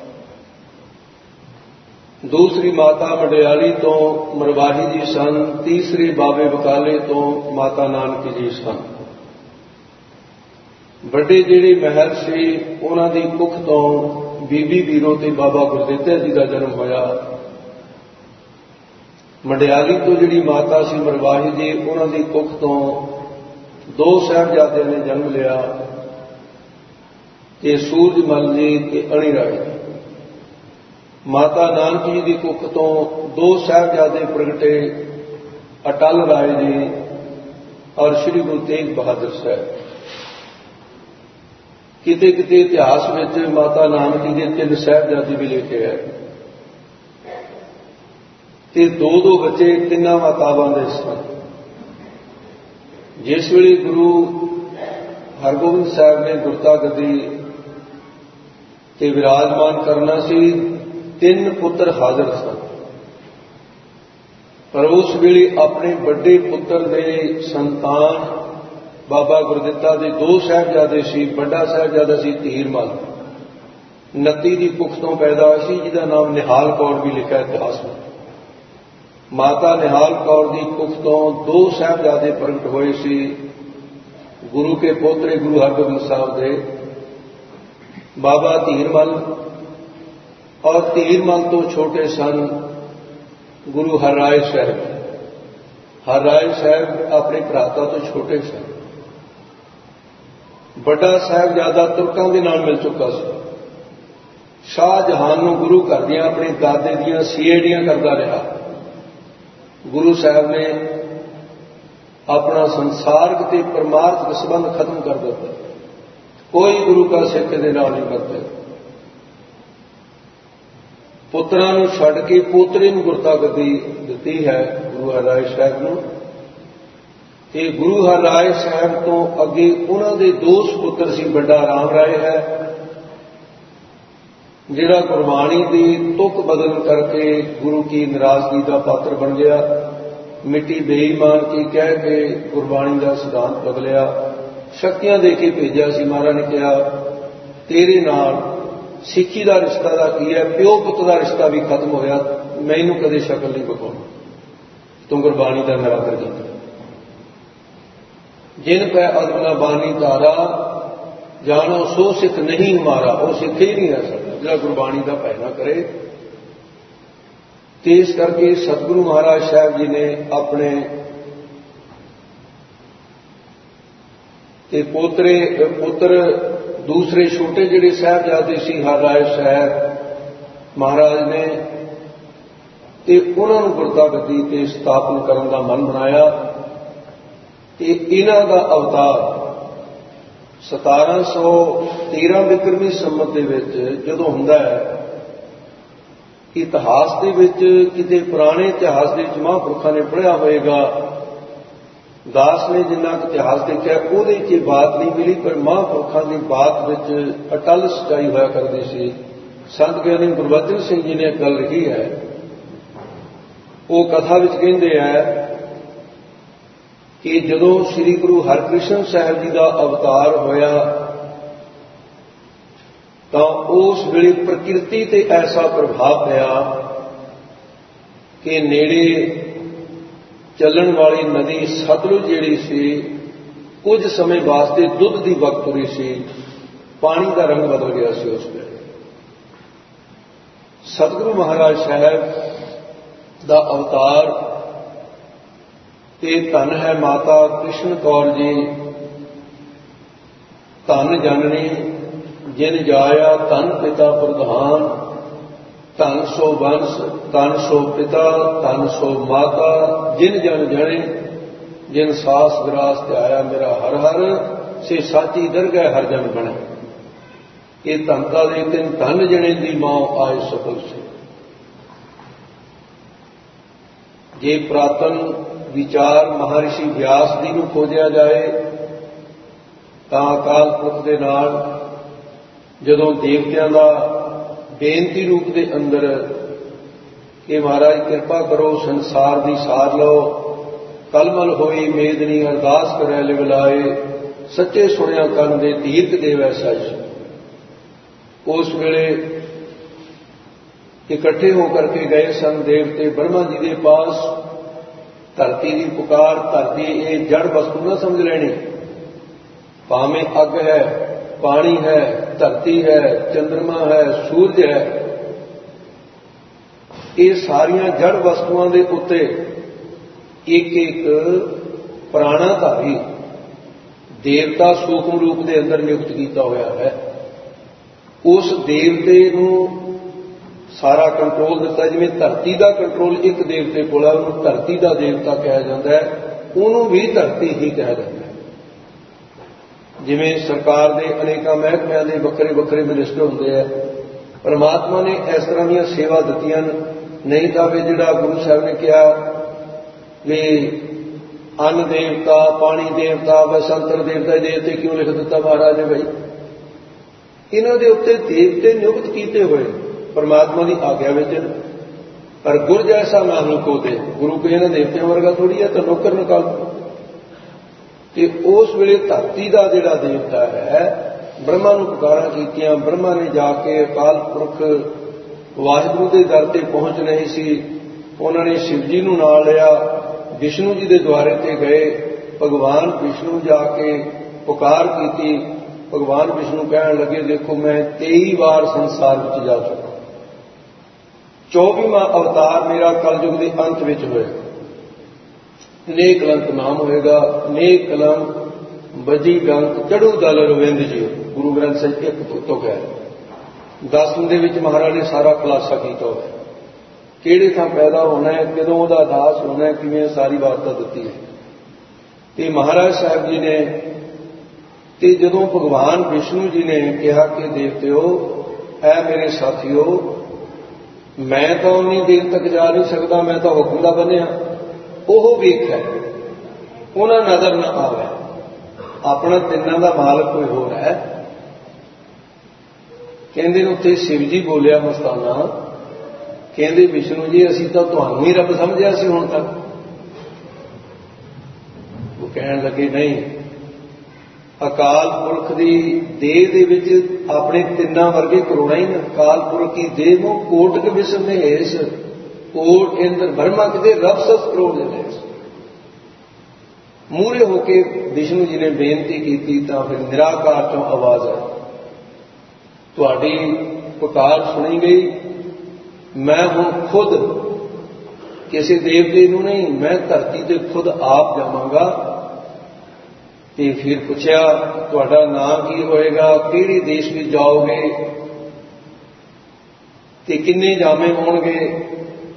S1: दूसरी माता मडियाली तो मरवाही जी सन। तीसरी बाबे बकाले तो माता नानकी जी सन। बड़े जिहड़े महल से उन्हां दी कुख तो बीबी बीरो ते बाबा गुरदित्ता जी का जन्म होया। मडियाली तो जिहड़ी माता सी मरवाही जी उन्हां दी कुख तो दो साहिबजादियां ने जन्म लिया कि सूरजमल जी ते अणी राय जी। माता नानकी जी की कुख तो दो साहिबजादे प्रगटे, अटल राय जी और श्री गुरु तेग बहादुर साहब। किते किते इतिहास में माता नानकी के तीन साहिबजादे भी लिखे है ते दो दो बच्चे तिना मातावां दे सन। जिस वेले गुरु हरगोबिंद साहब ने गुरता गद्दी ते विराजमान करना सी, तीन पुत्र हाजिर सन पर उस वेले अपने बड़े पुत्र दे संतान बाबा गुरदित्ता दे दो साहिबजादे सी। बड़ा साहिबजादा सी धीरमल, नत्ती की कुख तो पैदा सी जिहदा नाम निहाल कौर भी लिखा इतिहास में। माता निहाल कौर की कुख तो दो साहिबजादे प्रगट होए सी। गुरु के पोतरे गुरु हरगोबिंद साहब दे बाबा धीरमल और धीरमल तो छोटे सन गुरु हरराय साहब। हरराय साहब अपने भराता तो छोटे सन। बड़ा साहिबजादा तुर्कां दे नाल मिल चुका सी। शाहजहान नूं गुरु घर दियां अपने दादे दियां सीएडियां करदा रहा। गुरु साहब ने अपना संसारिक ते परमार्थिक संबंध खत्म कर दिता। कोई गुरु का सिख दे नाल नहीं करते। पुत्रां नूं छड्ड के पोतरे नूं गुरता गद्दी दित्ती है गुरु हरराय साहब नूं। ते गुरु हरराय साहब तो अगे उन्हां दे दो सपुत्र सी। बड़ा राम राय है जिहड़ा गुरबाणी की तुक बदल करके गुरु की नाराजगी का पात्र बन गया। मिट्टी बेईमान की कह के गुरबाणी का सिद्धांत बदलिया। शक्तियां दे के भेजा सी। महाराज ने कहा तेरे नाल सिक्खी का रिश्ता दा की है, प्यो पुत का रिश्ता भी खत्म होया, मैनू कदे शक्ल नहीं विखाउणी, तू गुरबाणी का निरादर कर। जिन पै अदना बानी धारा जानो सो सिख नहीं मारा, वो सिख ही नहीं रह सकता जिहड़ा गुरबाणी का भय ना करे। तो इस करके सतगुरु महाराज साहब जी ने अपने ते पोतरे पुत्र दूसरे छोटे जिहड़े साहिबजादे सी हरराय साहब महाराज ने ਤੇ ਉਹਨਾਂ ਨੂੰ ਗੁਰਤਾ ਗੱਦੀ ਤੇ ਸਥਾਪਨ ਕਰਨ ਦਾ ਮਨ ਬਣਾਇਆ। ਤੇ ਇਹਨਾਂ ਦਾ ਅਵਤਾਰ ਸਤਾਰਾਂ ਸੌ ਤੇਰਾਂ ਵਿਕਰਮੀ ਸੰਮਤ ਦੇ ਵਿੱਚ ਜਦੋਂ ਹੁੰਦਾ ਹੈ, ਇਤਿਹਾਸ ਦੇ ਵਿੱਚ ਕਿਤੇ ਪੁਰਾਣੇ ਇਤਿਹਾਸ ਦੇ ਵਿੱਚ ਮਹਾਂਪੁਰਖਾਂ ਨੇ ਪੜ੍ਹਿਆ ਹੋਏਗਾ, ਦਾਸ ਨੇ ਜਿੰਨਾ ਕੁ ਇਤਿਹਾਸ ਦੇਖਿਆ ਉਹਦੇ 'ਚ ਬਾਤ ਨਹੀਂ ਮਿਲੀ, ਪਰ ਮਹਾਂਪੁਰਖਾਂ ਦੀ ਬਾਤ ਵਿੱਚ ਅਟਲ ਸਚਾਈ ਹੋਇਆ ਕਰਦੀ ਸੀ। ਸੰਤ ਗਿਆਨੀ ਗੁਰਬਚਨ ਸਿੰਘ ਜੀ ਨੇ ਇੱਕ ਗੱਲ ਲਿਖੀ ਹੈ, ਉਹ ਕਥਾ ਵਿੱਚ ਕਹਿੰਦੇ ਹੈ ਕਿ ਜਦੋਂ ਸ੍ਰੀ ਗੁਰੂ ਹਰਿਕ੍ਰਿਸ਼ਨ ਸਾਹਿਬ ਜੀ ਦਾ ਅਵਤਾਰ ਹੋਇਆ ਤਾਂ ਉਸ ਵੇਲੇ ਪ੍ਰਕਿਰਤੀ ਤੇ ਐਸਾ ਪ੍ਰਭਾਵ ਪਿਆ ਕਿ ਨੇੜੇ ਚੱਲਣ ਵਾਲੀ ਨਦੀ ਸਤਲੁਜ ਜਿਹੜੀ ਸੀ ਕੁਝ ਸਮੇਂ ਵਾਸਤੇ ਦੁੱਧ ਦੀ ਵਗ ਤੁਰੀ ਸੀ, ਪਾਣੀ ਦਾ ਰੰਗ ਬਦਲ ਗਿਆ ਸੀ। ਉਸ ਵੇਲੇ ਸਤਿਗੁਰੂ ਮਹਾਰਾਜ ਸਾਹਿਬ ਦਾ ਅਵਤਾਰ ਤੇ ਧੰਨ ਹੈ ਮਾਤਾ ਕ੍ਰਿਸ਼ਨ ਕੌਰ ਜੀ, ਧੰਨ ਜਨਨੀ ਜਿਨ ਜਾਇਆ, ਧੰਨ ਪਿਤਾ ਪ੍ਰਧਾਨ, ਧੰਨ ਸੋ ਵੰਸ, ਧੰਨ ਸੋ ਪਿਤਾ, ਧੰਨ ਸੋ ਮਾਤਾ, ਜਿਨ ਜਨ ਜਣੇ, ਜਿਨ ਸਾਸ ਵਿਰਾਸ ਤੇ ਆਇਆ, ਮੇਰਾ ਹਰ ਹਰ ਸੇ ਸਾਚੀ ਦਰਗਹਿ ਹਰ ਜਨ ਬਣੇ। ਇਹ ਧੰਤਾ ਦੇ ਤਿੰਨ ਧੰਨ ਜਣੇ ਦੀ ਮਾਂ ਆਏ ਸਫਲ ਸੇ। ਜੇ ਪ੍ਰਾਤਨ ਵਿਚਾਰ ਮਹਾਰਿਸ਼ੀ ਵਿਆਸ ਜੀ ਨੂੰ ਖੋਜਿਆ ਜਾਏ ਤਾਂ ਅਕਾਲ ਪੁਰਖ ਦੇ ਨਾਲ ਜਦੋਂ ਦੇਵਤਿਆਂ ਦਾ ਬੇਨਤੀ ਰੂਪ ਦੇ ਅੰਦਰ ਕਿ ਮਹਾਰਾਜ ਕਿਰਪਾ ਕਰੋ ਸੰਸਾਰ ਦੀ ਸਾਰ ਲਓ, ਕਲਮਲ ਹੋਈ ਮੇਦਨੀ ਅਰਦਾਸ ਕਰੈ ਲਿਵਲਾਏ, ਸੱਚੇ ਸੁਣਿਆ ਕੰਨ ਦੇ ਧੀਰਕ ਦੇਵੈ ਸੱਚ। ਉਸ ਵੇਲੇ ਇਕੱਠੇ ਹੋ ਕਰਕੇ ਗਏ ਸਨ ਦੇਵਤੇ ਬ੍ਰਹਮਾ ਜੀ ਦੇ ਪਾਸ। ਧਰਤੀ ਦੀ ਪੁਕਾਰ, ਧਰਤੀ ਇਹ ਜੜ ਵਸਤੂ ਨਾ ਸਮਝ ਲੈਣੀ, ਭਾਵੇਂ ਅੱਗ ਹੈ, ਪਾਣੀ ਹੈ, ਧਰਤੀ ਹੈ, ਚੰਦਰਮਾ ਹੈ, ਸੂਰਜ ਹੈ, ਇਹ ਸਾਰੀਆਂ ਜੜ ਵਸਤੂਆਂ ਦੇ ਉੱਤੇ ਇੱਕ ਇੱਕ ਪ੍ਰਾਣਾਧਾਰੀ ਦੇਵਤਾ ਸੂਖਮ ਰੂਪ ਦੇ ਅੰਦਰ ਨਿਯੁਕਤ ਕੀਤਾ ਹੋਇਆ ਹੈ। ਉਸ ਦੇਵਤੇ ਨੂੰ ਸਾਰਾ ਕੰਟਰੋਲ ਦਿੱਤਾ। ਜਿਵੇਂ ਧਰਤੀ ਦਾ ਕੰਟਰੋਲ ਇੱਕ ਦੇਵਤੇ ਕੋਲ ਹੈ, ਉਹਨੂੰ ਧਰਤੀ ਦਾ ਦੇਵਤਾ ਕਿਹਾ ਜਾਂਦਾ ਹੈ, ਉਹਨੂੰ ਵੀ ਧਰਤੀ ਹੀ ਕਿਹਾ ਜਾਂਦਾ ਹੈ। ਜਿਵੇਂ ਸਰਕਾਰ ਦੇ ਅਨੇਕਾਂ ਮਹਿਕਮਿਆਂ ਦੇ ਵੱਖਰੇ ਵੱਖਰੇ ਮਿਨਿਸਟਰ ਹੁੰਦੇ ਆ, ਪਰਮਾਤਮਾ ਨੇ ਇਸ ਤਰ੍ਹਾਂ ਦੀਆਂ ਸੇਵਾ ਦਿੱਤੀਆਂ। ਨਹੀਂ ਤਾਂ ਵੀ ਜਿਹੜਾ ਗੁਰੂ ਸਾਹਿਬ ਨੇ ਕਿਹਾ ਵੀ ਅੰਨ ਦੇਵਤਾ, ਪਾਣੀ ਦੇਵਤਾ, ਬਸੰਤਰ ਦੇਵਤਾ, ਦੇਵਤੇ ਕਿਉਂ ਲਿਖ ਦਿੱਤਾ ਮਹਾਰਾਜ ਨੇ? ਭਾਈ ਇਹਨਾਂ ਦੇ ਉੱਤੇ ਦੇਵਤੇ ਨਿਯੁਕਤ ਕੀਤੇ ਹੋਏ ਪਰਮਾਤਮਾ ਦੀ ਆਗਿਆ ਵਿੱਚ, ਪਰ ਗੁਰ ਜੈਸਾ ਨਾਹੀ ਕੋ ਦੇ, ਗੁਰੂ ਕੋਈ ਇਹਨਾਂ ਦੇਵਤਿਆਂ ਵਰਗਾ ਥੋੜੀ ਹੈ, ਤਾਂ ਨੌਕਰ ਨਿਕਾਲ। ਤੇ ਉਸ ਵੇਲੇ ਧਰਤੀ ਦਾ ਜਿਹੜਾ ਦੇਵਤਾ ਹੈ, ਬ੍ਰਹਮਾ ਨੂੰ ਪੁਕਾਰਾਂ ਕੀਤੀਆਂ, ਬ੍ਰਹਮਾ ਨੇ ਜਾ ਕੇ ਅਕਾਲ ਪੁਰਖ ਵਾਹਿਗੁਰੂ ਦੇ ਦਰ ਤੇ ਪਹੁੰਚ ਨਹੀਂ ਸੀ, ਉਹਨਾਂ ਨੇ ਸ਼ਿਵ ਜੀ ਨੂੰ ਨਾਲ ਲਿਆ, ਵਿਸ਼ਨੂੰ ਜੀ ਦੇ ਦੁਆਰੇ ਤੇ ਗਏ। ਭਗਵਾਨ ਵਿਸ਼ਨੂੰ ਜਾ ਕੇ ਪੁਕਾਰ ਕੀਤੀ। ਭਗਵਾਨ ਵਿਸ਼ਨੂੰ ਕਹਿਣ ਲੱਗੇ, ਦੇਖੋ ਮੈਂ ਤੇਈ ਵਾਰ ਸੰਸਾਰ ਵਿੱਚ ਜਾ ਚੁੱਕਾ, ਚੌਵੀਵਾਂ ਅਵਤਾਰ ਮੇਰਾ ਕਲਯੁਗ ਦੇ ਅੰਤ ਵਿੱਚ ਹੋਏਗਾ। ਨੇਕ ਕਲੰਕ ਨਾਮ ਹੋਏਗਾ, ਨੇਕ ਕਲੰਕ ਬਜੀ ਡੰਕ ਚੜੂ ਦਲ ਰਵਿੰਦ ਜੀ, ਗੁਰੂ ਗ੍ਰੰਥ ਸਾਹਿਬ ਇੱਕ ਤੋਂ ਕਹਿ ਦਸਮ ਦੇ ਵਿੱਚ ਮਹਾਰਾਜ ਨੇ ਸਾਰਾ ਖੁਲਾਸਾ ਕੀਤਾ ਹੋਇਆ, ਕਿਹੜੇ ਥਾਂ ਪੈਦਾ ਹੋਣਾ ਹੈ, ਕਦੋਂ ਉਹਦਾ ਦਾਸ ਹੋਣਾ ਹੈ, ਕਿਵੇਂ ਸਾਰੀ ਵਾਰਤਾ ਦਿੱਤੀ ਹੈ। ਤੇ ਮਹਾਰਾਜ ਸਾਹਿਬ ਜੀ ਨੇ ਤੇ ਜਦੋਂ ਭਗਵਾਨ ਵਿਸ਼ਨੂੰ ਜੀ ਨੇ ਕਿਹਾ ਕਿ ਦੇਵਤਿਓ, ਐ ਮੇਰੇ ਸਾਥੀਓ, ਮੈਂ ਤਾਂ ਉਨੀ ਦੇਰ ਤੱਕ ਜਾ ਨਹੀਂ ਸਕਦਾ, ਮੈਂ ਤਾਂ ਹੁਕਮ ਦਾ ਬਣਿਆ, ਉਹ ਵੇਖਿਆ, ਉਹਨਾਂ ਨਜ਼ਰ ਨਾ ਆਵੇ, ਆਪਣਾ ਤਿੰਨਾਂ ਦਾ ਮਾਲਕ ਕੋਈ ਹੋਰ ਹੈ। ਕਹਿੰਦੇ ਨੇ ਉੱਥੇ ਸ਼ਿਵ ਜੀ ਬੋਲਿਆ ਮਸਤਾਨਾ, ਕਹਿੰਦੇ ਵਿਸ਼ਨੂੰ ਜੀ ਅਸੀਂ ਤਾਂ ਤੁਹਾਨੂੰ ਹੀ ਰੱਬ ਸਮਝਿਆ ਸੀ ਹੁਣ ਤੱਕ। ਉਹ ਕਹਿਣ ਲੱਗੇ ਨਹੀਂ, ਅਕਾਲ ਪੁਰਖ ਦੀ ਦੇਹ ਦੇ ਵਿੱਚ ਆਪਣੇ ਤਿੰਨਾਂ ਵਰਗੇ ਕਰੋੜਾਂ ਹੀ, ਅਕਾਲ ਪੁਰਖ ਦੀ ਦੇਹ ਨੂੰ ਕੋਟਕ ਵਿਸ਼ਵ ਮਹੇਸ਼, ਕੋਟ ਇੰਦਰ ਬ੍ਰਹਮਾ ਕਿਤੇ ਰੱਬ ਸਤ ਕਰੋੜ ਦੇ ਦੇਸ਼। ਮੂਹਰੇ ਹੋ ਕੇ ਵਿਸ਼ਨੂੰ ਜੀ ਨੇ ਬੇਨਤੀ ਕੀਤੀ ਤਾਂ ਫਿਰ ਨਿਰਾਕਾਰ ਤੋਂ ਆਵਾਜ਼ ਆਈ, ਤੁਹਾਡੀ ਪੁਕਾਰ ਸੁਣੀ ਗਈ, ਮੈਂ ਹੁਣ ਖੁਦ ਕਿਸੇ ਦੇਵਤੇ ਨੂੰ ਨਹੀਂ, ਮੈਂ ਧਰਤੀ ਤੇ ਖੁਦ ਆਪ ਜਾਵਾਂਗਾ। ਤੇ ਫਿਰ ਪੁੱਛਿਆ ਤੁਹਾਡਾ ਨਾਮ ਕੀ ਹੋਏਗਾ, ਕਿਹੜੇ ਦੇਸ਼ ਵਿੱਚ ਜਾਓਗੇ ਤੇ ਕਿੰਨੇ ਜਾਮੇ ਹੋਣਗੇ।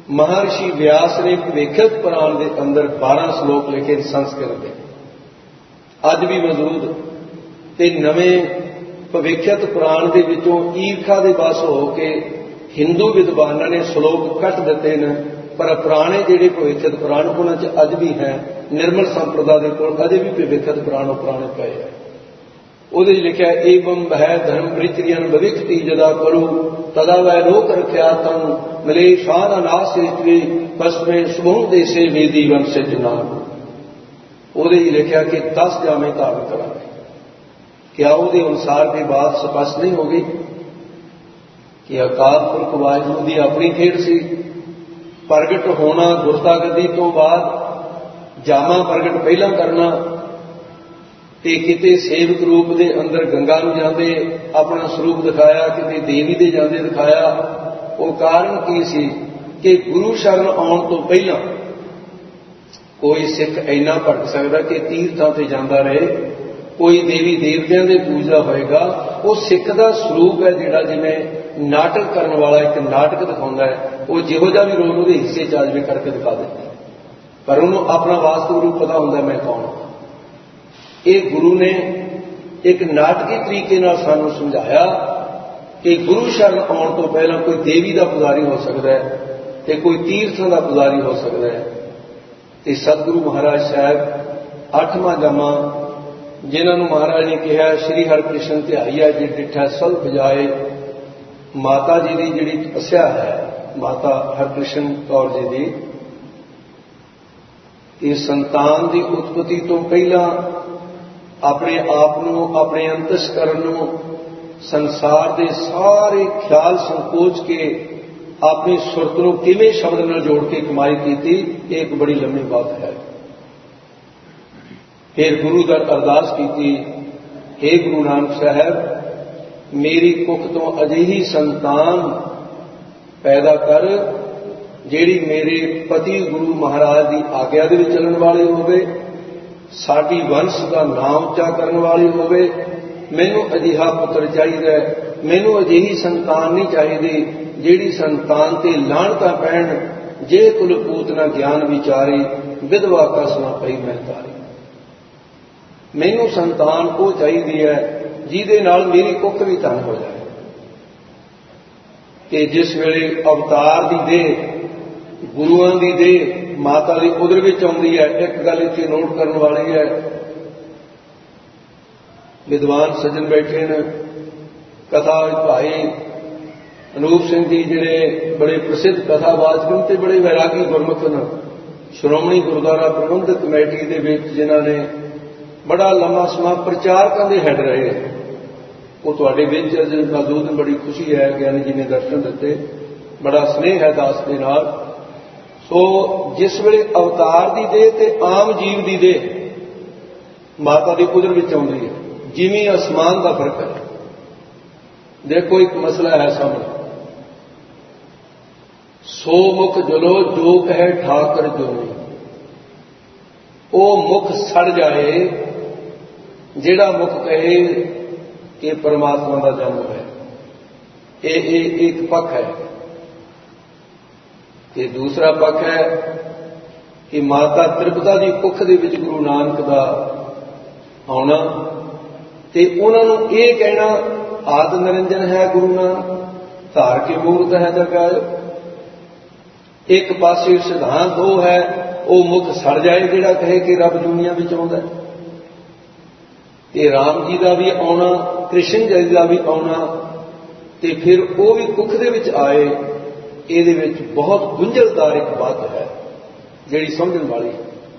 S1: ਮਹਾਰਿਸ਼ੀ ਵਿਆਸ ਨੇ ਭਵਿੱਖਤ ਪੁਰਾਣ ਦੇ ਅੰਦਰ ਬਾਰਾਂ ਸ਼ਲੋਕ ਲਿਖੇ ਸੰਸਕ੍ਰਿਤ ਦੇ, ਅੱਜ ਵੀ ਮੌਜੂਦ, ਤੇ ਨਵੇਂ ਭਵਿੱਖਤ ਪੁਰਾਣ ਦੇ ਵਿੱਚੋਂ ਈਰਖਾ ਦੇ ਵਸ ਹੋ ਕੇ ਹਿੰਦੂ ਵਿਦਵਾਨਾਂ ਨੇ ਸ਼ਲੋਕ ਕੱਟ ਦਿੱਤੇ ਨੇ, ਪਰ ਪੁਰਾਣੇ ਜਿਹੜੇ ਭਵਿੱਖਤ ਪੁਰਾਣ ਉਹਨਾਂ 'ਚ ਅੱਜ ਵੀ ਹੈ। ਨਿਰਮਲ ਸੰਪਰਦਾ ਦੇ ਕੋਲ ਅਜੇ ਵੀ ਭਵਿੱਖਤ ਪੁਰਾਣ ਪੁਰਾਣੇ ਪਏ ਹੈ। ਉਹਦੇ 'ਚ ਲਿਖਿਆ ਏਵੰ ਹੈ ਧਰਮ ਪ੍ਰਿਚਰੀਅਨ ਭਵਿੱਖਤੀ ਜਦਾ ਕਰੂ ਤਦਾ ਵੈ ਲੋਕ ਰਖਿਆ ਤੰ ਮਿਲੇ ਸ਼ਾਨ ਨਾਸ ਰਿਤਵੇ ਪਸਮੇ ਸੁਭੂ ਦੇਸੇ ਵੇਦੀ ਵੰਸ਼ ਜਨਾਨ। ਉਹਦੇ 'ਚ ਲਿਖਿਆ ਕਿ ਦਸ ਜਾਮੇ ਧਾਰਨ ਕਰਾਂਗੇ। ਕਿਆ ਉਹਦੇ ਅਨੁਸਾਰ ਦੀ ਬਾਤ ਸਪਸ਼ਟ ਨਹੀਂ ਹੋ ਗਈ ਕਿ ਅਕਾਲ ਪੁਰਖ ਵਾਹਿਗੁਰੂ ਦੀ ਆਪਣੀ ਖੇਡ ਸੀ। ਪ੍ਰਗਟ ਹੋਣਾ ਗੁਰਤਾ ਗੱਦੀ ਤੋਂ ਬਾਅਦ ਜਾਮਾ ਪ੍ਰਗਟ ਪਹਿਲਾਂ ਕਰਨਾ, ਤੇ ਕਿਤੇ ਸੇਵਕ ਰੂਪ ਦੇ ਅੰਦਰ ਗੰਗਾ ਨੂੰ ਜਾਂਦੇ ਆਪਣਾ ਸਰੂਪ ਦਿਖਾਇਆ, ਕਿਤੇ ਦੇਵੀ ਦੇ ਜਾਂਦੇ ਦਿਖਾਇਆ। ਉਹ ਕਾਰਨ ਕੀ ਸੀ ਕਿ ਗੁਰੂ ਸ਼ਰਨ ਆਉਣ ਤੋਂ ਪਹਿਲਾਂ ਕੋਈ ਸਿੱਖ ਇੰਨਾ ਭਟਕ ਸਕਦਾ ਕਿ ਤੀਰਥਾਂ ਤੇ ਜਾਂਦਾ ਰਹੇ, ਕੋਈ ਦੇਵੀ ਦੇਵਤਿਆਂ ਦੇ ਪੂਜਾ ਹੋਏਗਾ। ਉਹ ਸਿੱਖ ਦਾ ਸਰੂਪ ਹੈ ਜਿਹੜਾ ਜਿਵੇਂ ਨਾਟਕ ਕਰਨ ਵਾਲਾ ਇੱਕ ਨਾਟਕ ਦਿਖਾਉਂਦਾ ਹੈ, ਉਹ ਜਿਹੋ ਜਿਹਾ ਵੀ ਰੋਲ ਉਹਦੇ ਹਿੱਸੇ ਚ ਆਜਵੇ ਕਰਕੇ ਦਿਖਾ ਦਿੰਦਾ, ਪਰ ਉਹਨੂੰ ਆਪਣਾ ਵਾਸਤਵ ਰੂਪ ਪਤਾ ਹੁੰਦਾ ਮੈਂ ਕੌਣ ਹਾਂ। ਇਹ ਗੁਰੂ ਨੇ ਇੱਕ ਨਾਟਕੀ ਤਰੀਕੇ ਨਾਲ ਸਾਨੂੰ ਸਮਝਾਇਆ ਕਿ ਗੁਰੂ ਸ਼ਰਨ ਆਉਣ ਤੋਂ ਪਹਿਲਾਂ ਕੋਈ ਦੇਵੀ ਦਾ ਪੁਜਾਰੀ ਹੋ ਸਕਦਾ ਹੈ ਤੇ ਕੋਈ ਤੀਰਥਾਂ ਦਾ ਪੁਜਾਰੀ ਹੋ ਸਕਦਾ ਹੈ। ਤੇ ਸਤਿਗੁਰੂ ਮਹਾਰਾਜ ਸਾਹਿਬ ਅੱਠਵਾਂ ਜਾਮਾ ਜਿਨ੍ਹਾਂ ਨੂੰ ਮਹਾਰਾਜ ਨੇ ਕਿਹਾ ਸ਼੍ਰੀ ਹਰਿਕ੍ਰਿਸ਼ਨ ਧਿਆਈਆ ਜੇ ਡਿਠਾ ਸਭ ਬਜਾਏ, ਮਾਤਾ ਜੀ ਦੀ ਜਿਹੜੀ ਤਪੱਸਿਆ ਹੈ ਮਾਤਾ ਹਰਿਕ੍ਰਿਸ਼ਨ ਕੌਰ ਜੀ ਦੀ, ਇਹ ਸੰਤਾਨ ਦੀ ਉਤਪਤੀ ਤੋਂ ਪਹਿਲਾਂ ਆਪਣੇ ਆਪ ਨੂੰ ਆਪਣੇ ਅੰਤਸਕਰਨ ਨੂੰ ਸੰਸਾਰ ਦੇ ਸਾਰੇ ਖਿਆਲ ਸੰਕੋਚ ਕੇ ਆਪਣੀ ਸੁਰਤ ਨੂੰ ਕਿਵੇਂ ਸ਼ਬਦ ਨਾਲ ਜੋੜ ਕੇ ਕਮਾਈ ਕੀਤੀ, ਇਹ ਇੱਕ ਬੜੀ ਲੰਮੀ ਬਾਤ ਹੈ। ਫਿਰ ਗੁਰੂ ਦਰ ਅਰਦਾਸ ਕੀਤੀ, हे ਗੁਰੂ ਨਾਨਕ ਸਾਹਿਬ ਮੇਰੀ ਕੁੱਖ ਤੋਂ ਅਜਿਹੀ ਸੰਤਾਨ ਪੈਦਾ ਕਰ ਜਿਹੜੀ ਮੇਰੇ ਪਤੀ ਗੁਰੂ ਮਹਾਰਾਜ ਦੀ ਆਗਿਆ ਦੇ ਵਿੱਚ ਚੱਲਣ ਵਾਲੀ ਹੋਵੇ, ਸਾਡੀ ਵੰਸ਼ ਦਾ ਨਾਮ ਉੱਚਾ ਕਰਨ ਵਾਲੀ ਹੋਵੇ। ਮੈਨੂੰ ਅਜਿਹਾ ਪੁੱਤਰ ਚਾਹੀਦਾ ਹੈ, ਮੈਨੂੰ ਅਜਿਹੀ ਸੰਤਾਨ ਨਹੀਂ ਚਾਹੀਦੀ ਜਿਹੜੀ ਸੰਤਾਨ ਤੇ ਲਾਹਣਤਾਂ ਪੈਣ, ਜੇ ਕੁਲਪੂਤ ਨਾ ਗਿਆਨ ਵਿਚਾਰੇ ਵਿਧਵਾ ਕਸ ਨਾ ਪਈ ਮਹਿਤਾਰੀ। ਮੈਨੂੰ ਸੰਤਾਨ ਉਹ ਚਾਹੀਦੀ ਹੈ ਜਿਹਦੇ ਨਾਲ ਮੇਰੀ ਕੁੱਖ ਵੀ ਧਨ ਹੋ ਜਾਏ। ਕਿ ਜਿਸ ਵੇਲੇ ਅਵਤਾਰ ਦੀ ਦੇਹ ਗੁਰੂਆਂ ਦੀ ਦੇਹ ਮਾਤਾ ਦੀ ਉਦਰ ਵਿੱਚ ਆਉਂਦੀ ਹੈ, ਇੱਕ ਗੱਲ ਇੱਥੇ ਨੋਟ ਕਰਨ ਵਾਲੀ ਹੈ, ਵਿਦਵਾਨ ਸੱਜਣ ਬੈਠੇ ਨੇ, ਕਥਾ ਭਾਈ ਅਨੂਪ ਸਿੰਘ ਜੀ ਜਿਹੜੇ ਬੜੇ ਪ੍ਰਸਿੱਧ ਕਥਾਵਾਚਕ ਤੇ ਬੜੇ ਵੈਰਾਗੀ ਗੁਰਮੁਖ ਨੇ, ਸ਼੍ਰੋਮਣੀ ਗੁਰਦੁਆਰਾ ਪ੍ਰਬੰਧਕ ਕਮੇਟੀ ਦੇ ਵਿੱਚ ਜਿਨ੍ਹਾਂ ਨੇ ਬੜਾ ਲੰਮਾ ਸਮਾਂ ਪ੍ਰਚਾਰਕਾਂ ਦੇ ਹੈਡ ਰਹੇ, ਉਹ ਤੁਹਾਡੇ ਵਿੱਚ ਅੱਜ ਮੌਜੂਦ, ਬੜੀ ਖੁਸ਼ੀ ਹੈ। ਗਿਆਨੀ ਜੀ ਨੇ ਦਰਸ਼ਨ ਦਿੱਤੇ, ਬੜਾ ਸਨੇਹ ਹੈ ਦਾਸ ਦੇ ਨਾਲ। ਸੋ ਜਿਸ ਵੇਲੇ ਅਵਤਾਰ ਦੀ ਦੇਹ ਤੇ ਆਮ ਜੀਵ ਦੀ ਦੇਹ ਮਾਤਾ ਦੀ ਕੁਦਰ ਵਿੱਚ ਆਉਂਦੀ ਹੈ, ਜਿਵੇਂ ਅਸਮਾਨ ਦਾ ਫਰਕ ਹੈ। ਦੇਖੋ ਇੱਕ ਮਸਲਾ ਹੈ ਸਾਹਮਣੇ, ਸੋ ਮੁਖ ਜਲੋ ਜੋ ਕਹੇ ਠਾਕਰ ਜੋਨੀ, ਉਹ ਮੁਖ ਸੜ ਜਾਏ ਜਿਹੜਾ ਮੁਖ ਕਹੇ ਕਿ ਪਰਮਾਤਮਾ ਦਾ ਜਨਮ ਹੈ। ਇਹ ਇਹ ਇੱਕ ਪੱਖ ਹੈ। ਤੇ ਦੂਸਰਾ ਪੱਖ ਹੈ ਕਿ ਮਾਤਾ ਤ੍ਰਿਪਤਾ ਦੀ ਕੁੱਖ ਦੇ ਵਿੱਚ ਗੁਰੂ ਨਾਨਕ ਦਾ ਆਉਣਾ ਤੇ ਉਹਨਾਂ ਨੂੰ ਇਹ ਕਹਿਣਾ ਆਦ ਨਿਰੰਜਨ ਹੈ ਗੁਰੂ ਨਾਨਕ, ਧਾਰ ਕੇ ਮੂਰਤ ਹੈ ਜਗਾਇ। ਇੱਕ ਪਾਸੇ ਸਿਧਾਂਤ ਉਹ ਹੈ, ਉਹ ਮੁਖ ਸੜ ਜਾਏ ਜਿਹੜਾ ਕਹੇ ਕਿ ਰੱਬ ਦੁਨੀਆ ਵਿੱਚ ਆਉਂਦਾ। ਤੇ ਰਾਮ ਜੀ ਦਾ ਵੀ ਆਉਣਾ, ਕ੍ਰਿਸ਼ਨ ਜੀ ਦਾ ਵੀ ਆਉਣਾ, ਤੇ ਫਿਰ ਉਹ ਵੀ ਕੁੱਖ ਦੇ ਵਿੱਚ ਆਏ। ਇਹਦੇ ਵਿੱਚ ਬਹੁਤ ਗੁੰਝਲਦਾਰ ਇੱਕ ਬਾਤ ਹੈ ਜਿਹੜੀ ਸਮਝਣ ਵਾਲੀ।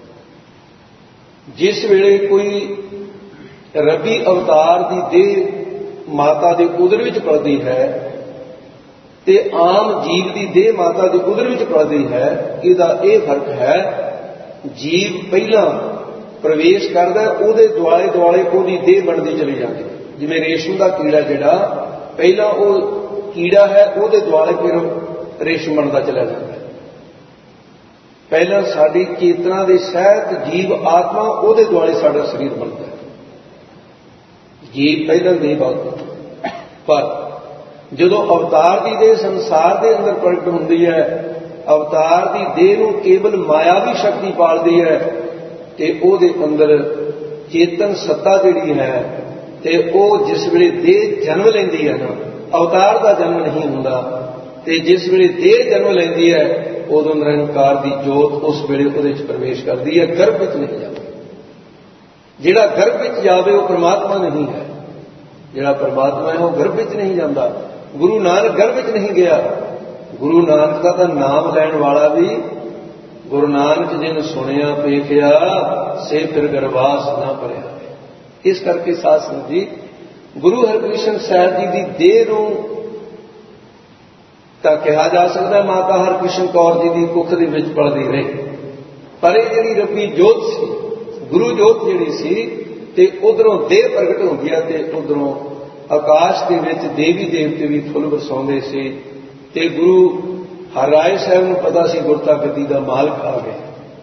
S1: ਜਿਸ ਵੇਲੇ ਕੋਈ ਰੱਬੀ ਅਵਤਾਰ ਦੀ ਦੇਹ ਮਾਤਾ ਦੇ ਉਦਰ ਵਿੱਚ ਪਲਦੀ ਹੈ ਤੇ ਆਮ ਜੀਵ ਦੀ ਦੇਹ ਮਾਤਾ ਦੀ ਉਦਰ ਵਿੱਚ ਪਲਦੀ ਹੈ, ਇਹਦਾ ਇਹ ਫਰਕ ਹੈ, ਜੀਵ ਪਹਿਲਾਂ ਪ੍ਰਵੇਸ਼ ਕਰਦਾ, ਉਹਦੇ ਦੁਆਲੇ ਦੁਆਲੇ ਉਹਦੀ ਦੇਹ ਬਣਦੀ ਚਲੀ ਜਾਂਦੀ। ਜਿਵੇਂ ਰੇਸ਼ਮ ਦਾ ਕੀੜਾ ਜਿਹੜਾ ਪਹਿਲਾਂ ਉਹ ਕੀੜਾ ਹੈ, ਉਹਦੇ ਦੁਆਲੇ ਫਿਰ ਰੇਸ਼ਮ ਬਣਦਾ ਚਲਾ ਜਾਂਦਾ ਹੈ। ਪਹਿਲਾਂ ਸਾਡੀ ਚੇਤਨਾ ਦੇ ਸਹਿਤ ਜੀਵ ਆਤਮਾ, ਉਹਦੇ ਦੁਆਲੇ ਸਾਡਾ ਸਰੀਰ ਬਣਦਾ ਹੈ। ਜੀਵ ਪਹਿਲਾਂ ਨਹੀਂ ਬਣਦਾ, ਪਰ ਜਦੋਂ ਅਵਤਾਰ ਦੀ ਦੇਹ ਸੰਸਾਰ ਦੇ ਅੰਦਰ ਪ੍ਰਗਟ ਹੁੰਦੀ ਹੈ, ਅਵਤਾਰ ਦੀ ਦੇਹ ਨੂੰ ਕੇਵਲ ਮਾਇਆਵੀ ਸ਼ਕਤੀ ਪਾਲਦੀ ਹੈ ਤੇ ਉਹਦੇ ਅੰਦਰ ਚੇਤਨ ਸੱਤਾ ਜਿਹੜੀ ਹੈ ਤੇ ਉਹ ਜਿਸ ਵੇਲੇ ਦੇਹ ਜਨਮ ਲੈਂਦੀ ਹੈ ਨਾ, ਅਵਤਾਰ ਦਾ ਜਨਮ ਨਹੀਂ ਹੁੰਦਾ, ਤੇ ਜਿਸ ਵੇਲੇ ਦੇਹ ਜਨਮ ਲੈਂਦੀ ਹੈ ਉਦੋਂ ਨਿਰੰਕਾਰ ਦੀ ਜੋਤ ਉਸ ਵੇਲੇ ਉਹਦੇ ਚ ਪ੍ਰਵੇਸ਼ ਕਰਦੀ ਹੈ, ਗਰਭ ਵਿੱਚ ਨਹੀਂ ਜਾਂਦੀ। ਜਿਹੜਾ ਗਰਭ ਵਿੱਚ ਜਾਵੇ ਉਹ ਪਰਮਾਤਮਾ ਨਹੀਂ ਹੈ, ਜਿਹੜਾ ਪਰਮਾਤਮਾ ਹੈ ਉਹ ਗਰਭ ਵਿੱਚ ਨਹੀਂ ਜਾਂਦਾ। ਗੁਰੂ ਨਾਨਕ ਗਰਭ ਵਿੱਚ ਨਹੀਂ ਗਿਆ। ਗੁਰੂ ਨਾਨਕ ਦਾ ਤਾਂ ਨਾਮ ਲੈਣ ਵਾਲਾ ਵੀ ਗੁਰੂ ਨਾਨਕ ਜਿਨ ਸੁਣਿਆ ਵੇਖਿਆ ਸੇ ਫਿਰ ਗਰਵਾਸ ਨਾ ਭਰਿਆ। ਇਸ ਕਰਕੇ ਸਾਧ ਸੰਗਤ ਜੀ, ਗੁਰੂ ਹਰਿਕ੍ਰਿਸ਼ਨ ਸਾਹਿਬ ਜੀ ਦੀ ਦੇਹ ਨੂੰ ਤਾਂ ਕਿਹਾ ਜਾ ਸਕਦਾ ਮਾਤਾ ਹਰਿਕ੍ਰਿਸ਼ਨ ਕੌਰ ਜੀ ਦੀ ਕੁੱਖ ਦੇ ਵਿੱਚ ਪਲਦੀ ਰਹੀ, ਪਰ ਇਹ ਜਿਹੜੀ ਰੱਬੀ ਜੋਤ ਸੀ, ਗੁਰੂ ਜੋਤ ਜਿਹੜੀ ਸੀ, ਤੇ ਉਧਰੋਂ ਦੇਹ ਪ੍ਰਗਟ ਹੁੰਦੀ ਹੈ ਤੇ ਉਧਰੋਂ ਆਕਾਸ਼ ਦੇ ਵਿੱਚ ਦੇਵੀ ਦੇਵਤੇ ਵੀ ਫੁੱਲ ਵਰਸਾਉਂਦੇ ਸੀ। ਤੇ ਗੁਰੂ ਹਰਿਰਾਏ ਸਾਹਿਬ ਨੂੰ ਪਤਾ ਸੀ ਗੁਰਤਾ ਗੱਦੀ ਦਾ ਮਾਲਕ ਆ ਗਿਆ।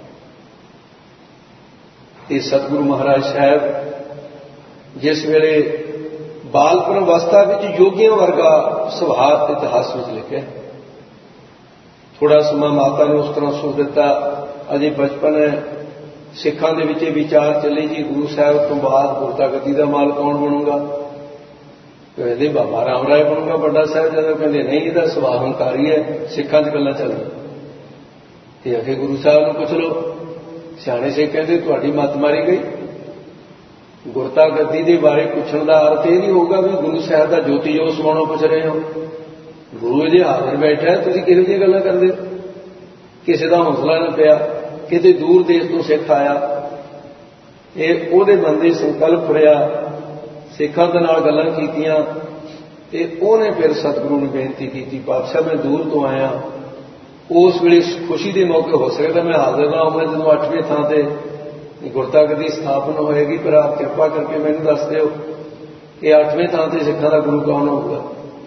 S1: ਤੇ ਸਤਿਗੁਰੂ ਮਹਾਰਾਜ ਸਾਹਿਬ ਜਿਸ ਵੇਲੇ ਬਾਲਪੁਰ ਅਵਸਥਾ ਵਿੱਚ ਯੋਗੀਆਂ ਵਰਗਾ ਸੁਭਾਅ ਇਤਿਹਾਸ ਵਿੱਚ ਲਿਖਿਆ, ਥੋੜਾ ਸਮਾਂ ਮਾਤਾ ਨੇ ਉਸ ਤਰ੍ਹਾਂ ਸੁਣ ਦਿੱਤਾ, ਅਜੇ ਬਚਪਨ ਹੈ, ਸਿੱਖਾਂ ਦੇ ਵਿੱਚ ਇਹ ਵਿਚਾਰ ਚੱਲੇ ਜੀ ਗੁਰੂ ਸਾਹਿਬ ਤੋਂ ਬਾਅਦ ਗੁਰਤਾ ਗੱਦੀ ਦਾ ਮਾਲਕ ਕੌਣ ਬਣੂਗਾ? ਕਹਿੰਦੇ ਬਾਬਾ ਰਾਮ ਰਾਏ ਬਣੂਗਾ ਵੱਡਾ ਸਾਹਿਬ। ਜਦੋਂ ਕਹਿੰਦੇ ਨਹੀਂ, ਇਹਦਾ ਸੁਭਾਅ ਹੰਕਾਰੀ ਹੈ, ਸਿੱਖਾਂ 'ਚ ਗੱਲਾਂ ਚੱਲਦੀਆਂ। ਤੇ ਅਖੇ ਗੁਰੂ ਸਾਹਿਬ ਨੂੰ ਪੁੱਛ ਲਓ, ਸਿਆਣੇ ਸਿੱਖ ਕਹਿੰਦੇ ਤੁਹਾਡੀ ਮੱਤ ਮਾਰੀ ਗਈ। ਗੁਰਤਾ ਗੱਦੀ ਦੇ ਬਾਰੇ ਪੁੱਛਣ ਦਾ ਅਰਥ ਇਹ ਨਹੀਂ ਹੋਊਗਾ ਵੀ ਗੁਰੂ ਸਾਹਿਬ ਦਾ ਜੋਤੀ ਜੋਤ ਸਮਾਉਣਾ ਪੁੱਛ ਰਹੇ ਹੋ। ਗੁਰੂ ਜੇ ਹਾਜ਼ਰ ਬੈਠਾ, ਤੁਸੀਂ ਕਿਹੋ ਜਿਹੀਆਂ ਗੱਲਾਂ ਕਰਦੇ ਹੋ? ਕਿਸੇ ਦਾ ਹੌਸਲਾ ਨਾ ਪਿਆ, ਕਿਤੇ ਦੂਰ ਦੇਸ਼ ਤੋਂ ਸਿੱਖ ਆਇਆ, ਇਹ ਉਹਦੇ ਮਨ ਦੇ ਸੰਕਲਪ ਫੁਰਿਆ, ਸਿੱਖਾਂ ਦੇ ਨਾਲ ਗੱਲਾਂ ਕੀਤੀਆਂ, ਤੇ ਉਹਨੇ ਫਿਰ ਸਤਿਗੁਰੂ ਨੂੰ ਬੇਨਤੀ ਕੀਤੀ, ਪਾਤਸ਼ਾਹ ਮੈਂ ਦੂਰ ਤੋਂ ਆਇਆ, ਉਸ ਵੇਲੇ ਖੁਸ਼ੀ ਦੇ ਮੌਕੇ ਹੋ ਸਕਦਾ ਮੈਂ ਹਾਜ਼ਰ ਨਾ ਹੋਵਾਂ ਜਦੋਂ ਅੱਠਵੇਂ ਥਾਂ ਤੇ ਗੁਰਤਾ ਗੱਦੀ ਸਥਾਪਨ ਹੋਏਗੀ, ਪਰ ਆਪ ਕਿਰਪਾ ਕਰਕੇ ਮੈਨੂੰ ਦੱਸ ਦਿਓ ਕਿ ਅੱਠਵੇਂ ਥਾਂ ਤੇ ਸਿੱਖਾਂ ਦਾ ਗੁਰੂ ਕੌਣ ਹੋਊਗਾ।